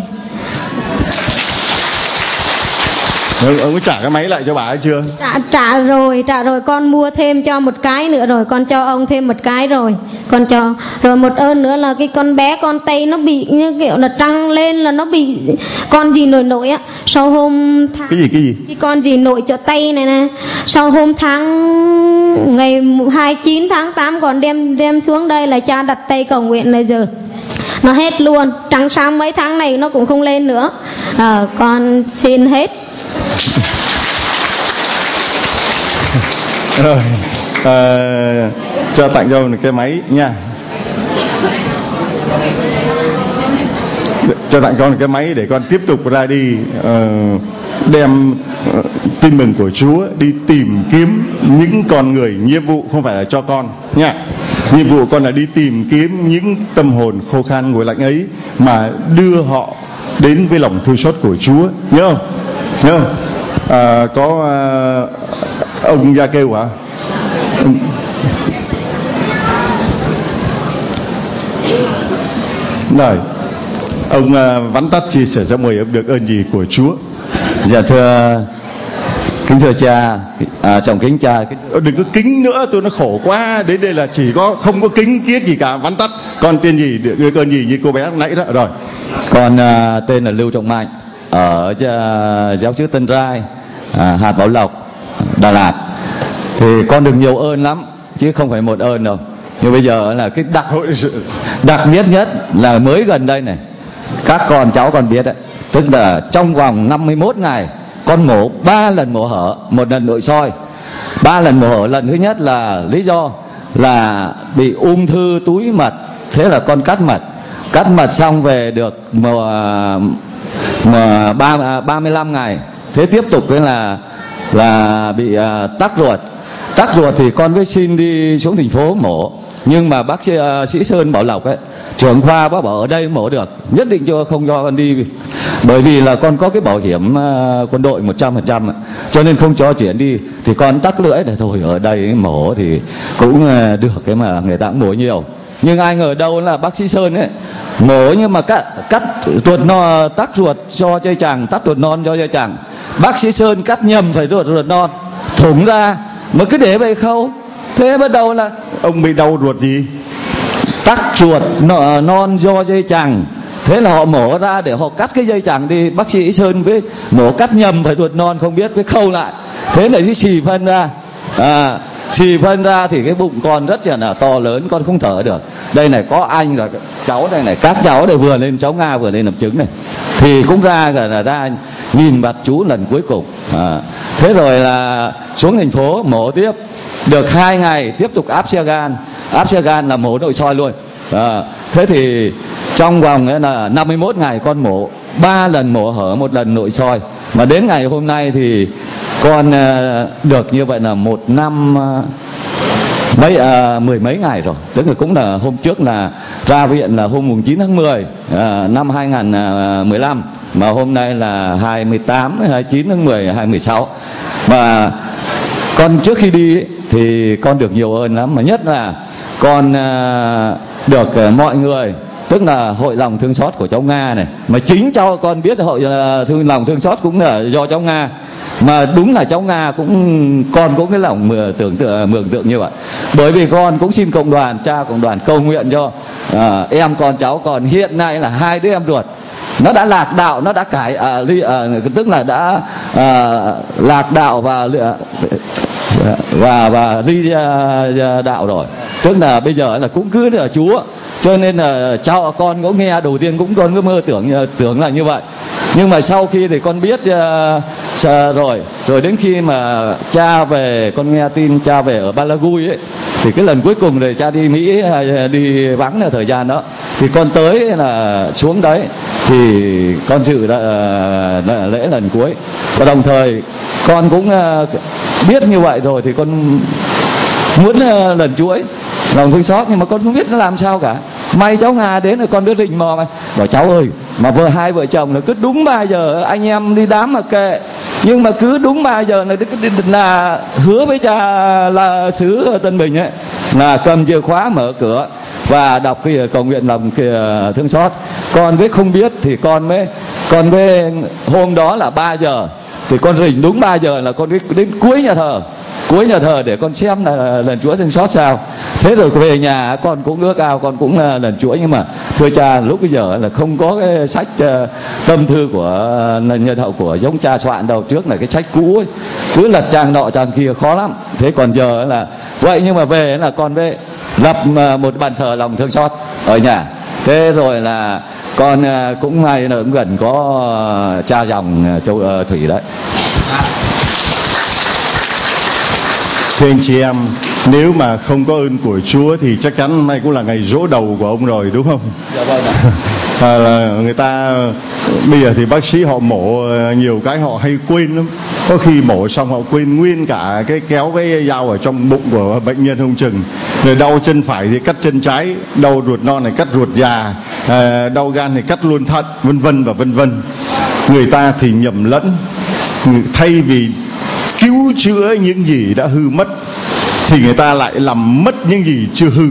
Ông có trả cái máy lại cho bà hay chưa? Trả rồi con mua thêm cho một cái nữa rồi, con cho ông thêm một cái rồi, con cho. Rồi một ơn nữa là cái con bé con Tây nó bị như kiểu là trăng lên, là nó bị con gì nổi á. Sau hôm tháng, cái gì cái con gì nổi chỗ Tây này nè. Sau hôm ngày 29 tháng 8 còn đem xuống đây là cha đặt tay cầu nguyện này, giờ nó hết luôn. Trắng sang mấy tháng này nó cũng không lên nữa. Con xin hết. Rồi, cho tặng cho một cái máy nha. Cho tặng con một cái máy để con tiếp tục ra đi đem tin mừng của Chúa, đi tìm kiếm những con người. Nhiệm vụ không phải là cho con nha. Nhiệm vụ con là đi tìm kiếm những tâm hồn khô khan nguội lạnh ấy, mà đưa họ đến với lòng thương xót của Chúa. Nhớ không? Nhớ không? Có ông Gia Kêu hả? Rồi, ông vắn tắt chia sẻ cho mời ông được ơn gì của Chúa. Dạ kính thưa cha, trọng kính cha. Đừng có kính nữa, tôi nó khổ quá. Đến đây là chỉ có không có kính kiết gì cả, vắn tắt. Con tên gì, được ơn gì như cô bé nãy đó. Rồi, con tên là Lưu Trọng Mạnh, ở giáo xứ Tân Rai, hạt Bảo Lộc, Đà Lạt. Thì con được nhiều ơn lắm chứ không phải một ơn đâu. Nhưng bây giờ là cái đặc biệt nhất là mới gần đây này, các con cháu con biết đấy, tức là trong vòng 51 ngày con mổ 3 lần mổ hở, 1 lần nội soi. 3 lần mổ hở, lần thứ nhất là lý do là bị ung thư túi mật, thế là con cắt mật xong về được 35 ngày, thế tiếp tục cái là bị tắc ruột thì con mới xin đi xuống thành phố mổ. Nhưng mà bác sĩ Sơn Bảo Lộc ấy, trưởng khoa bác bảo ở đây mổ được, nhất định không cho con đi, bởi vì là con có cái bảo hiểm quân đội 100%, cho nên không cho chuyển đi. Thì con tắc lưỡi để thôi ở đây mổ thì cũng được, cái mà người ta cũng mổ nhiều. Nhưng ai ngờ đâu là bác sĩ Sơn ấy mổ, nhưng mà cắt ruột non, tắc ruột cho dây chằng, tắc ruột non cho dây chằng. Bác sĩ Sơn cắt nhầm phải ruột non, thủng ra mà cứ để vậy khâu. Thế bắt đầu là ông bị đau ruột gì? Tắc ruột non do dây chằng. Thế là họ mổ ra để họ cắt cái dây chằng đi. Bác sĩ Sơn với mổ cắt nhầm phải ruột non, không biết với khâu lại. Thế là cái xì phân ra. Xì phân ra thì cái bụng con rất là to lớn, con không thở được. Đây này có anh rồi cháu đây này, các cháu đây vừa lên, cháu Nga vừa lên làm chứng này, thì cũng ra nhìn mặt chú lần cuối cùng. Thế rồi là xuống thành phố mổ tiếp được 2 ngày, tiếp tục áp xe gan là mổ nội soi luôn. Thế thì trong vòng là 51 ngày con mổ 3 lần mổ hở, 1 lần nội soi. Mà đến ngày hôm nay thì con được như vậy là 1 năm mười mấy ngày rồi. Tức là cũng là hôm trước là ra viện là hôm 9 tháng 10 năm 2015, mà hôm nay là 29 tháng 10 2016. Và con trước khi đi thì con được nhiều ơn lắm, mà nhất là con được mọi người, tức là hội lòng thương xót của cháu Nga này, mà chính cháu con biết hội lòng thương xót cũng là do cháu Nga. Mà đúng là cháu Nga con cũng cái lòng mường tượng như vậy. Bởi vì con cũng xin cộng đoàn, cha cộng đoàn cầu nguyện cho em con cháu còn hiện nay là 2 đứa em ruột nó đã lạc đạo, nó đã tức là đã lạc đạo và ly đạo rồi. Tức là bây giờ là cũng cứ là Chúa. Cho nên là cháu con có nghe đầu tiên cũng con cứ mơ tưởng là như vậy. Nhưng mà sau khi thì con biết Rồi đến khi mà cha về, con nghe tin cha về ở Balagui ấy, thì cái lần cuối cùng rồi cha đi Mỹ, đi vắng là thời gian đó, thì con tới là xuống đấy thì con dự lễ lần cuối. Và đồng thời con cũng biết như vậy rồi thì con muốn lần chuỗi lòng thương xót, nhưng mà con không biết nó làm sao cả. May cháu Nga đến rồi con biết rình mò này, bảo cháu ơi, mà hai vợ chồng là cứ đúng 3 giờ anh em đi đám mà kệ, nhưng mà cứ đúng 3 giờ là hứa với cha là xứ Tân Bình ấy là cầm chìa khóa mở cửa và đọc cái cầu nguyện lòng thương xót. Con biết không biết thì con với hôm đó là 3 giờ thì con rình đúng 3 giờ là con đến cuối nhà thờ để con xem là lần Chúa thương xót sao. Thế rồi về nhà con cũng ước ao con cũng lần Chúa, nhưng mà thưa cha lúc bây giờ là không có cái sách tâm thư của nhân hậu của giống cha soạn đâu, trước là cái sách cũ ấy, cứ lật trang nọ trang kia khó lắm. Thế còn giờ là vậy, nhưng mà về là con với lập một bàn thờ lòng thương xót ở nhà. Thế rồi là con cũng ngay là cũng gần có cha dòng châu Thủy đấy. Thưa anh chị em, nếu mà không có ơn của Chúa thì chắc chắn hôm nay cũng là ngày giỗ đầu của ông rồi, đúng không? Dạ vâng ạ. Là người ta bây giờ thì bác sĩ họ mổ nhiều cái họ hay quên lắm. Có khi mổ xong họ quên nguyên cả kéo cái dao ở trong bụng của bệnh nhân không chừng. Rồi đau chân phải thì cắt chân trái, đau ruột non này cắt ruột già, đau gan thì cắt luôn thận, vân vân và vân vân. Người ta thì nhầm lẫn, thay vì cứu chữa những gì đã hư mất thì người ta lại làm mất những gì chưa hư.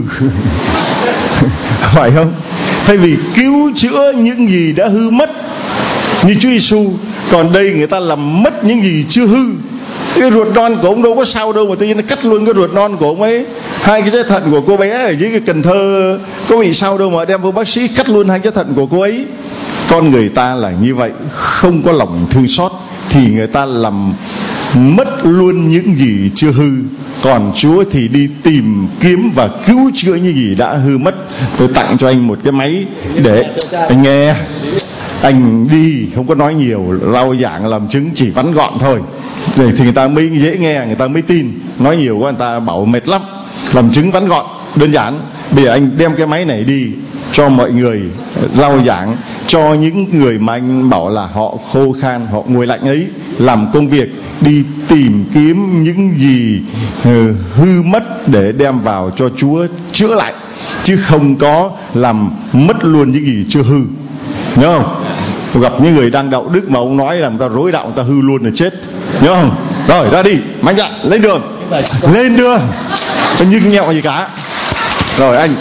Phải không? Thay vì cứu chữa những gì đã hư mất như Chúa Giêsu, còn đây người ta làm mất những gì chưa hư. Cái ruột non của ông đâu có sao đâu mà tự nhiên nó cắt luôn cái ruột non của ông ấy. Hai cái trái thận của cô bé ở dưới cái Cần Thơ có bị sao đâu mà đem vô bác sĩ cắt luôn hai trái thận của cô ấy. Con người ta là như vậy, không có lòng thương xót thì người ta làm mất luôn những gì chưa hư. Còn Chúa thì đi tìm kiếm và cứu chữa những gì đã hư mất. Tôi tặng cho anh một cái máy để anh nghe. Anh đi không có nói nhiều, rao giảng làm chứng chỉ vắn gọn thôi, rồi thì người ta mới dễ nghe, người ta mới tin. Nói nhiều quá người ta bảo mệt lắm. Làm chứng vắn gọn, đơn giản. Bây giờ anh đem cái máy này đi cho mọi người rao giảng, cho những người mà anh bảo là họ khô khan, họ nguội lạnh ấy, làm công việc đi tìm kiếm những gì hư mất để đem vào cho Chúa chữa lại, chứ không có làm mất luôn những gì chưa hư. Nhớ không? Tôi gặp những người đang đạo đức mà ông nói là người ta rối đạo, người ta hư luôn là chết. Nhớ không? Rồi ra đi, mạnh dạn lên đường. Lên đường. Không như nhẹo gì cả. Rồi anh,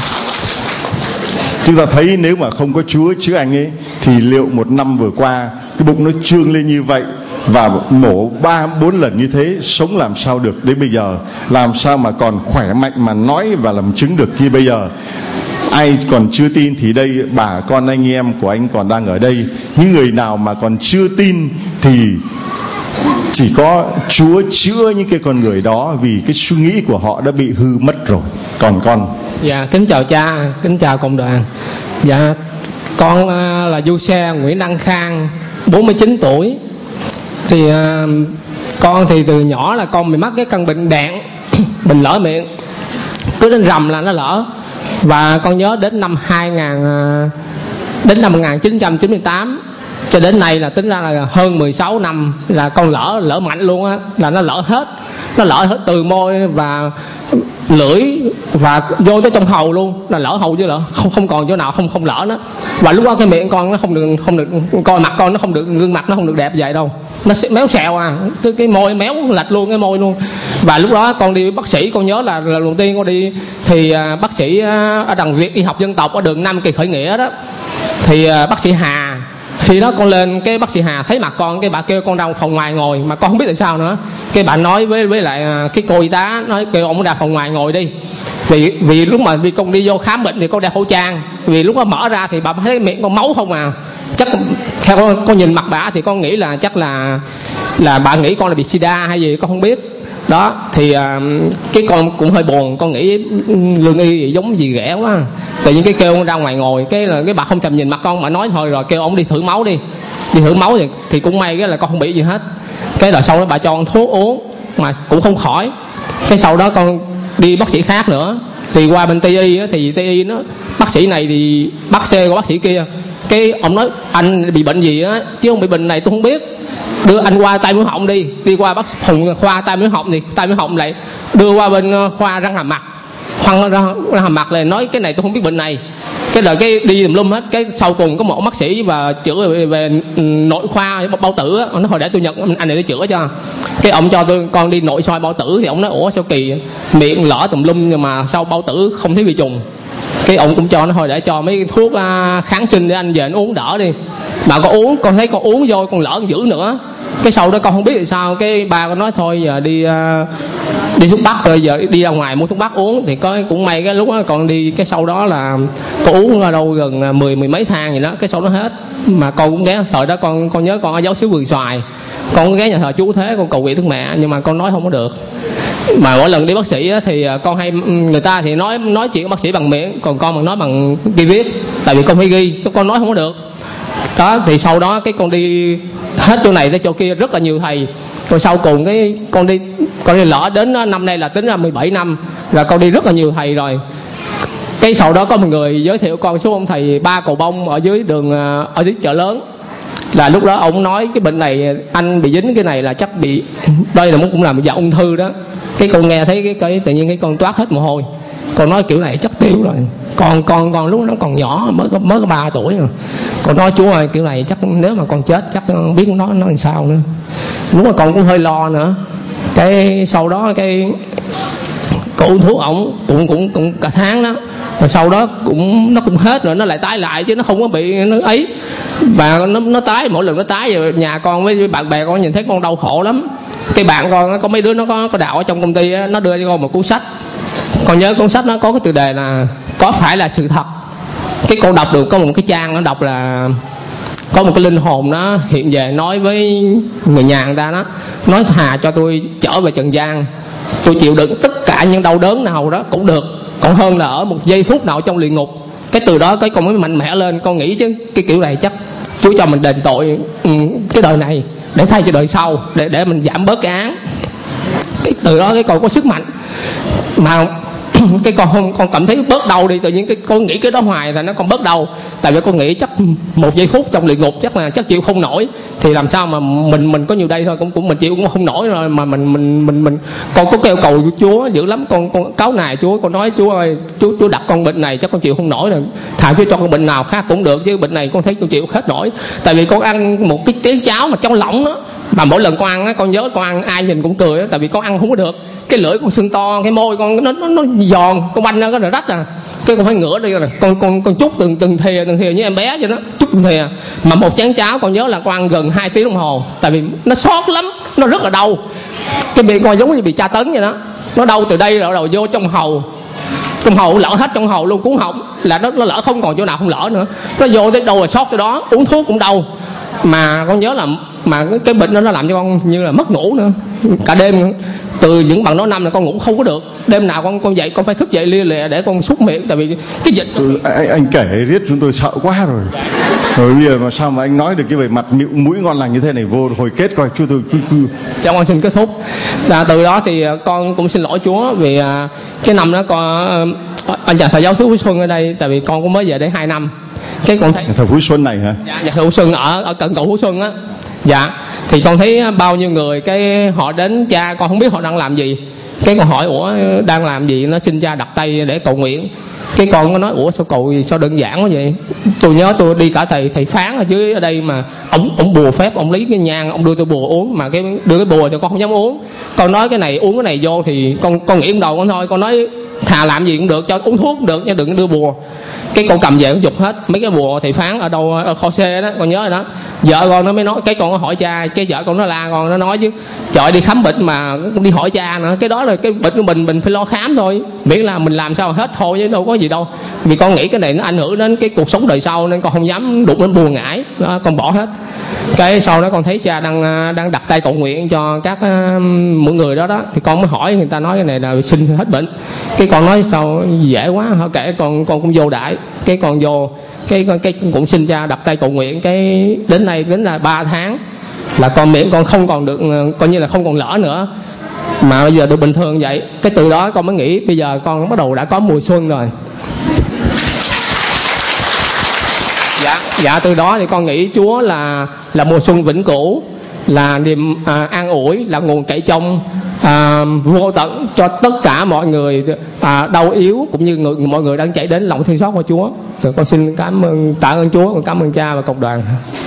chúng ta thấy nếu mà không có Chúa chữa anh ấy thì liệu một năm vừa qua cái bụng nó trương lên như vậy và mổ 3-4 lần như thế, sống làm sao được đến bây giờ? Làm sao mà còn khỏe mạnh mà nói và làm chứng được như bây giờ? Ai còn chưa tin thì đây, bà con anh em của anh còn đang ở đây. Những người nào mà còn chưa tin thì chỉ có Chúa chữa những cái con người đó, vì cái suy nghĩ của họ đã bị hư mất rồi. Còn con? Dạ, kính chào cha, kính chào cộng đoàn. Dạ, con là du xe Nguyễn Đăng Khang, 49 tuổi. Thì con thì từ nhỏ là con bị mắc cái căn bệnh đạn, bệnh lở miệng. Cứ đến rằm là nó lở. Và con nhớ đến năm 1998 cho đến nay là tính ra là hơn 16 năm là con lỡ mạnh luôn á, là nó lỡ hết từ môi và lưỡi và vô tới trong hầu luôn, là lỡ hầu chứ lỡ không còn chỗ nào không lỡ nữa. Và lúc đó cái miệng con nó không được coi mặt con nó không được, gương mặt nó không được đẹp vậy đâu, nó méo xẹo cái môi méo lệch luôn cái môi luôn. Và lúc đó con đi với bác sĩ, con nhớ là lần đầu tiên con đi thì bác sĩ ở Đằng Việt Y học dân tộc ở đường 5 Kỳ Khởi Nghĩa đó, thì bác sĩ Hà, khi đó con lên cái bác sĩ Hà thấy mặt con, cái bà kêu con ra phòng ngoài ngồi, mà con không biết tại sao nữa. Cái bà nói với lại cái cô y tá, nói kêu ông ra phòng ngoài ngồi đi, vì lúc mà con đi vô khám bệnh thì con đeo khẩu trang, vì lúc đó mở ra thì bà thấy miệng con máu không à. Chắc theo con nhìn mặt bà thì con nghĩ là chắc là bà nghĩ con là bị sida hay gì con không biết. Đó thì cái con cũng hơi buồn, con nghĩ lương y giống gì ghẻ quá. Tự nhiên cái kêu con ra ngoài ngồi, cái là cái bà không thèm nhìn mặt con mà nói thôi rồi kêu ông đi thử máu đi. Đi thử máu thì cũng may cái là con không bị gì hết. Cái là sau đó bà cho con thuốc uống mà cũng không khỏi. Cái sau đó con đi bác sĩ khác nữa, thì qua bên Tây Y á, thì Tây Y nó bác sĩ này thì bác C của bác sĩ kia. Cái ông nói anh bị bệnh gì á, chứ không bị bệnh này tôi không biết, đưa anh qua tai mũi họng đi qua bác Phùng khoa tai mũi họng, thì tai mũi họng lại đưa qua bên khoa răng hàm mặt, khoan răng hàm mặt này nói cái này tôi không biết bệnh này. Cái là cái đi tùm lum hết. Cái sau cùng có một bác sĩ và chữa về nội khoa bao tử á, nó hồi để tôi nhận anh này tôi chữa cho. Cái ông cho con đi nội soi bao tử, thì ông nói ủa sao kỳ, miệng lỡ tùm lum nhưng mà sau bao tử không thấy vi trùng. Cái ông cũng cho nó thôi để cho mấy thuốc kháng sinh để anh về anh uống đỡ đi. Mà con uống, con thấy con uống vô con lỡ dữ nữa. Cái sau đó con không biết là sao, cái ba con nói thôi giờ đi thuốc bắc rồi, giờ đi ra ngoài mua thuốc bắc uống. Thì có cũng may cái lúc đó con đi, cái sau đó là con uống ở đâu gần mười mấy thang gì đó, cái sau đó hết. Mà con cũng ghé thời đó con nhớ con ở giáo xứ Vườn Xoài, con ghé nhà thờ chú Thế con cầu nguyện Đức Mẹ, nhưng mà con nói không có được. Mà mỗi lần đi bác sĩ á, thì con hay người ta thì nói chuyện với bác sĩ bằng miệng, còn con bằng nói bằng ghi viết, tại vì con phải ghi, con nói không có được. Đó thì sau đó cái con đi hết chỗ này tới chỗ kia rất là nhiều thầy, rồi sau cùng cái con đi lỡ đến năm nay là tính ra 17 năm là con đi rất là nhiều thầy rồi. Cái sau đó có một người giới thiệu con số ông thầy Ba Cầu Bông ở dưới đường ở dưới chợ lớn, là lúc đó ông nói cái bệnh này anh bị dính cái này là chắc bị đây là cũng là một dạng ung thư đó. Cái con nghe thấy cái tự nhiên cái con toát hết mồ hôi, con nói kiểu này chắc tiêu rồi. Con lúc nó còn nhỏ mới có 3 tuổi rồi. Con nói chú ơi kiểu này chắc nếu mà con chết chắc không biết nó làm sao nữa. Lúc mà con cũng hơi lo nữa. Cái sau đó cái cô uống thuốc ổng cũng cả tháng đó, rồi sau đó nó cũng hết rồi, nó lại tái lại chứ nó không có bị nó ấy. Và nó tái, mỗi lần nó tái rồi nhà con với bạn bè con nhìn thấy con đau khổ lắm. Cái bạn con có mấy đứa nó có đạo ở trong công ty á, nó đưa cho con một cuốn sách. Con nhớ cuốn sách nó có cái tiêu đề là có phải là sự thật. Cái con đọc được có một cái trang nó đọc là có một cái linh hồn nó hiện về nói với người nhà người ta đó, nói thà cho tôi trở về trần gian, tôi chịu đựng tất cả những đau đớn nào đó cũng được, còn hơn là ở một giây phút nào trong luyện ngục. Cái từ đó cái con mới mạnh mẽ lên, con nghĩ chứ cái kiểu này chắc Chúa cho mình đền tội cái đời này để thay cho đời sau, để mình giảm bớt cái án. Cái từ đó cái con có sức mạnh mà cái con cảm thấy bớt đau đi. Tự nhiên cái con nghĩ cái đó hoài là nó còn bớt đau, tại vì con nghĩ chắc một giây phút trong luyện ngục chắc chịu không nổi, thì làm sao mà mình có nhiều đây thôi cũng mình chịu cũng không nổi rồi. Mà mình con có kêu cầu Chúa dữ lắm, con cáo nài Chúa, con nói Chúa ơi, Chúa đặt con bệnh này chắc con chịu không nổi rồi, thà Chúa cho con bệnh nào khác cũng được, chứ bệnh này con thấy con chịu hết nổi. Tại vì con ăn một cái chén cháo mà trong lỏng đó, mà mỗi lần con ăn á, con nhớ con ăn ai nhìn cũng cười đó, tại vì con ăn không có được, cái lưỡi con sưng to, cái môi con nó giòn, con banh ra cái rách à, cái con phải ngửa đi rồi con chút từng thìa như em bé vậy đó, chút từng thìa. Mà một chén cháo con nhớ là con ăn gần 2 tiếng đồng hồ, tại vì nó xót lắm, nó rất là đau, cái miệng con giống như bị tra tấn vậy đó, nó đau từ đây rồi đầu vô trong hầu lỡ hết trong hầu luôn, cuốn họng là nó lỡ không còn chỗ nào không lỡ nữa, nó vô tới đâu là xót tới đó, uống thuốc cũng đau. Mà con nhớ là mà cái bệnh đó nó làm cho con như là mất ngủ nữa, cả đêm từ những bằng đó năm là con ngủ không có được, đêm nào con dậy con phải thức dậy lia lịa để con súc miệng, tại vì cái dịch anh kể riết chúng tôi sợ quá rồi. Rồi bây giờ mà sao mà anh nói được cái về mặt mũi ngon lành như thế này, vô hồi kết coi chú tôi cho con xin kết thúc. Từ đó thì con cũng xin lỗi Chúa vì cái năm đó con anh chàng thầy giáo xứ Phú Xuân ở đây, tại vì con cũng mới về đây 2 năm. Cái con thấy thờ Phú Xuân này hả? Dạ, thờ Phú Xuân ở cận cầu Phú Xuân á. Dạ, thì con thấy bao nhiêu người cái họ đến cha, con không biết họ đang làm gì. Cái con hỏi ủa đang làm gì, nó xin cha đặt tay để cầu nguyện. Cái con có nói ủa sao cầu sao đơn giản quá vậy. Tôi nhớ tôi đi cả thầy Phán ở dưới ở đây mà ông bùa phép, ông lấy cái nhang ông đưa tôi bùa uống, mà cái đưa cái bùa thì con không dám uống. Con nói cái này uống cái này vô thì con nghĩ trong đầu con thôi, con nói thà làm gì cũng được, cho uống thuốc cũng được, nhưng đừng đưa bùa. Cái con cầm về cũng giục hết mấy cái bùa thầy phán ở đâu, ở kho xe đó, con nhớ rồi đó. Vợ con nó mới nói, cái con nó hỏi cha, cái vợ con nó la con, nó nói chứ trời, đi khám bệnh mà đi hỏi cha nữa, cái đó là cái bệnh của mình phải lo khám thôi, miễn là mình làm sao hết thôi chứ đâu có gì đâu. Vì con nghĩ cái này nó ảnh hưởng đến cái cuộc sống đời sau nên con không dám đụng đến bùa ngải đó, con bỏ hết. Cái sau đó con thấy cha đang đặt tay cầu nguyện cho các mọi người đó, thì con mới hỏi người ta, nói cái này là xin hết bệnh. Cái con nói sao dễ quá, họ kể con cũng vô đại, cái con vô cái cũng xin cha đặt tay cầu nguyện. Cái đến nay đến là 3 tháng là con miệng con không còn được, coi như là không còn lỡ nữa, mà bây giờ được bình thường vậy. Cái từ đó con mới nghĩ bây giờ con bắt đầu đã có mùa xuân rồi. Dạ từ đó thì con nghĩ Chúa là mùa xuân vĩnh cửu, là niềm an ủi, là nguồn cậy trông vô tận cho tất cả mọi người đau yếu, cũng như mọi người đang chạy đến lòng thương xót của Chúa. Thì con xin tạ ơn Chúa, con cảm ơn cha và cộng đoàn.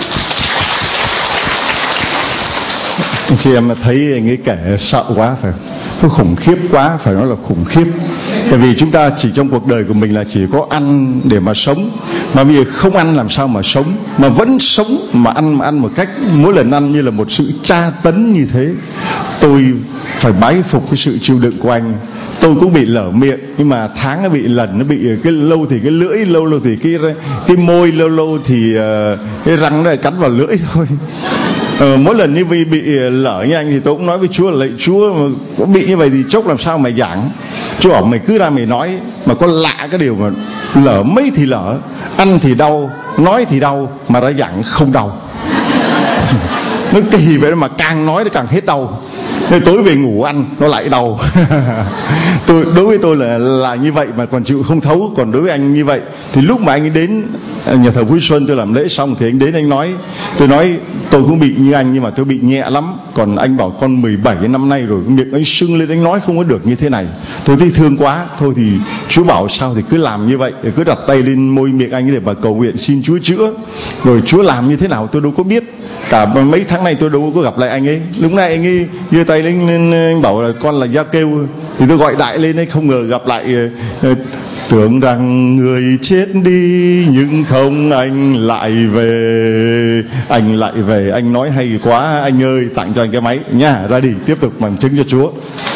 Anh chị em thấy anh ấy kể sợ quá phải không? Nó khủng khiếp quá, phải nói là khủng khiếp. Tại vì chúng ta chỉ trong cuộc đời của mình là chỉ có ăn để mà sống, mà bây giờ không ăn làm sao mà sống, mà vẫn sống mà ăn một cách mỗi lần ăn như là một sự tra tấn như thế. Tôi phải bái phục cái sự chịu đựng của anh. Tôi cũng bị lở miệng, nhưng mà tháng nó bị lần, nó bị cái lâu thì cái lưỡi, lâu thì cái môi, lâu thì cái răng nó cắn vào lưỡi thôi. Mỗi lần như bị lở như anh thì tôi cũng nói với Chúa là lạy Chúa, mà có bị như vậy thì chốc làm sao mà giảng. Chúa bảo mày cứ ra mày nói, mà có lạ cái điều mà lở mấy thì lở, ăn thì đau, nói thì đau, mà ra giảng không đau. Nó kỳ vậy mà càng nói nó càng hết đau. Nên tối về ngủ ăn nó lại đau. Đối với tôi là như vậy mà còn chịu không thấu. Còn đối với anh như vậy thì lúc mà anh ấy đến nhà thờ Vui Xuân tôi làm lễ xong thì anh đến anh nói, tôi nói tôi cũng bị như anh nhưng mà tôi bị nhẹ lắm. Còn anh bảo con 17 năm nay rồi, miệng anh sưng lên, anh nói không có được như thế này. Tôi thấy thương quá. Thôi thì Chúa bảo sao thì cứ làm như vậy, cứ đặt tay lên môi miệng anh để mà cầu nguyện xin Chúa chữa. Rồi Chúa làm như thế nào tôi đâu có biết. Cả mấy tháng nay tôi đâu có gặp lại anh ấy. Lúc này anh ấy giơ tay lên, anh bảo là con là Gia Kêu. Thì tôi gọi đại lên ấy, không ngờ gặp lại. Tưởng rằng người chết đi nhưng không, anh lại về. Anh lại về, anh nói hay quá anh ơi, tặng cho anh cái máy nha. Ra đi tiếp tục bằng chứng cho Chúa.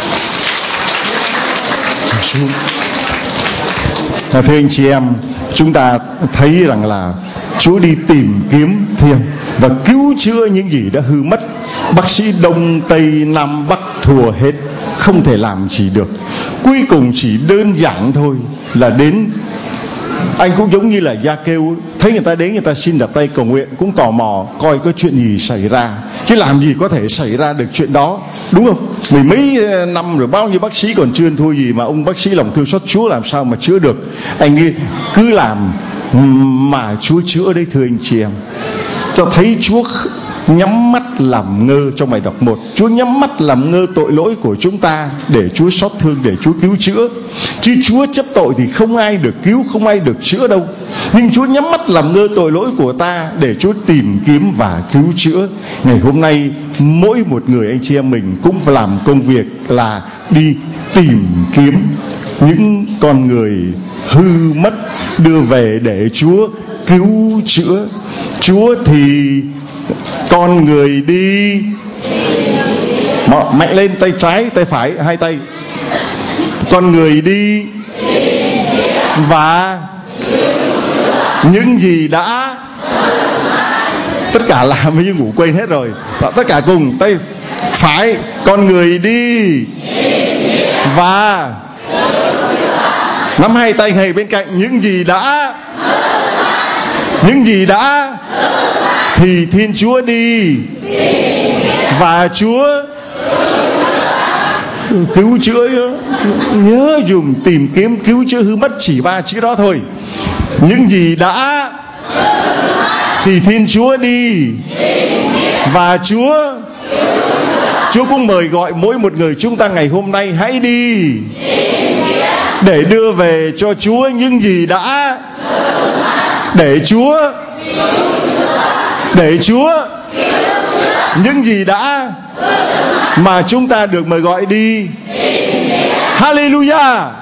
Thưa anh chị em, chúng ta thấy rằng là Chúa đi tìm kiếm thêm và cứu chữa những gì đã hư mất. Bác sĩ Đông Tây Nam Bắc thua hết, không thể làm gì được. Cuối cùng chỉ đơn giản thôi là đến. Anh cũng giống như là Gia Kêu, thấy người ta đến người ta xin đặt tay cầu nguyện, cũng tò mò coi có chuyện gì xảy ra, chứ làm gì có thể xảy ra được chuyện đó, đúng không? Mười mấy năm rồi, bao nhiêu bác sĩ còn chưa thua gì, mà ông bác sĩ lòng thương xót Chúa làm sao mà chữa được. Anh ấy cứ làm mà Chúa chữa đấy. Thưa anh chị em, cho thấy Chúa nhắm mắt làm ngơ. Trong bài đọc 1, Chúa nhắm mắt làm ngơ tội lỗi của chúng ta để Chúa xót thương, để Chúa cứu chữa. Chứ Chúa chấp tội thì không ai được cứu, không ai được chữa đâu. Nhưng Chúa nhắm mắt làm ngơ tội lỗi của ta để Chúa tìm kiếm và cứu chữa. Ngày hôm nay mỗi một người anh chị em mình cũng phải làm công việc là đi tìm kiếm những con người hư mất, đưa về để Chúa cứu chữa. Chúa thì con người đi. Mạnh lên, tay trái tay phải hai tay. Con người đi và những gì đã. Tất cả làm như ngủ quên hết rồi. Tất cả cùng tay phải. Con người đi và nắm hai tay ngay bên cạnh. Những gì đã. Những gì đã thì Thiên Chúa đi và Chúa cứu chữa. Nhớ dùng tìm kiếm cứu chữa hư mất, chỉ 3 chữ đó thôi. Những gì đã thì Thiên Chúa đi và Chúa cũng mời gọi mỗi một người chúng ta ngày hôm nay hãy đi để đưa về cho Chúa những gì đã, để Chúa những gì đã mà chúng ta được mời gọi đi. Hallelujah.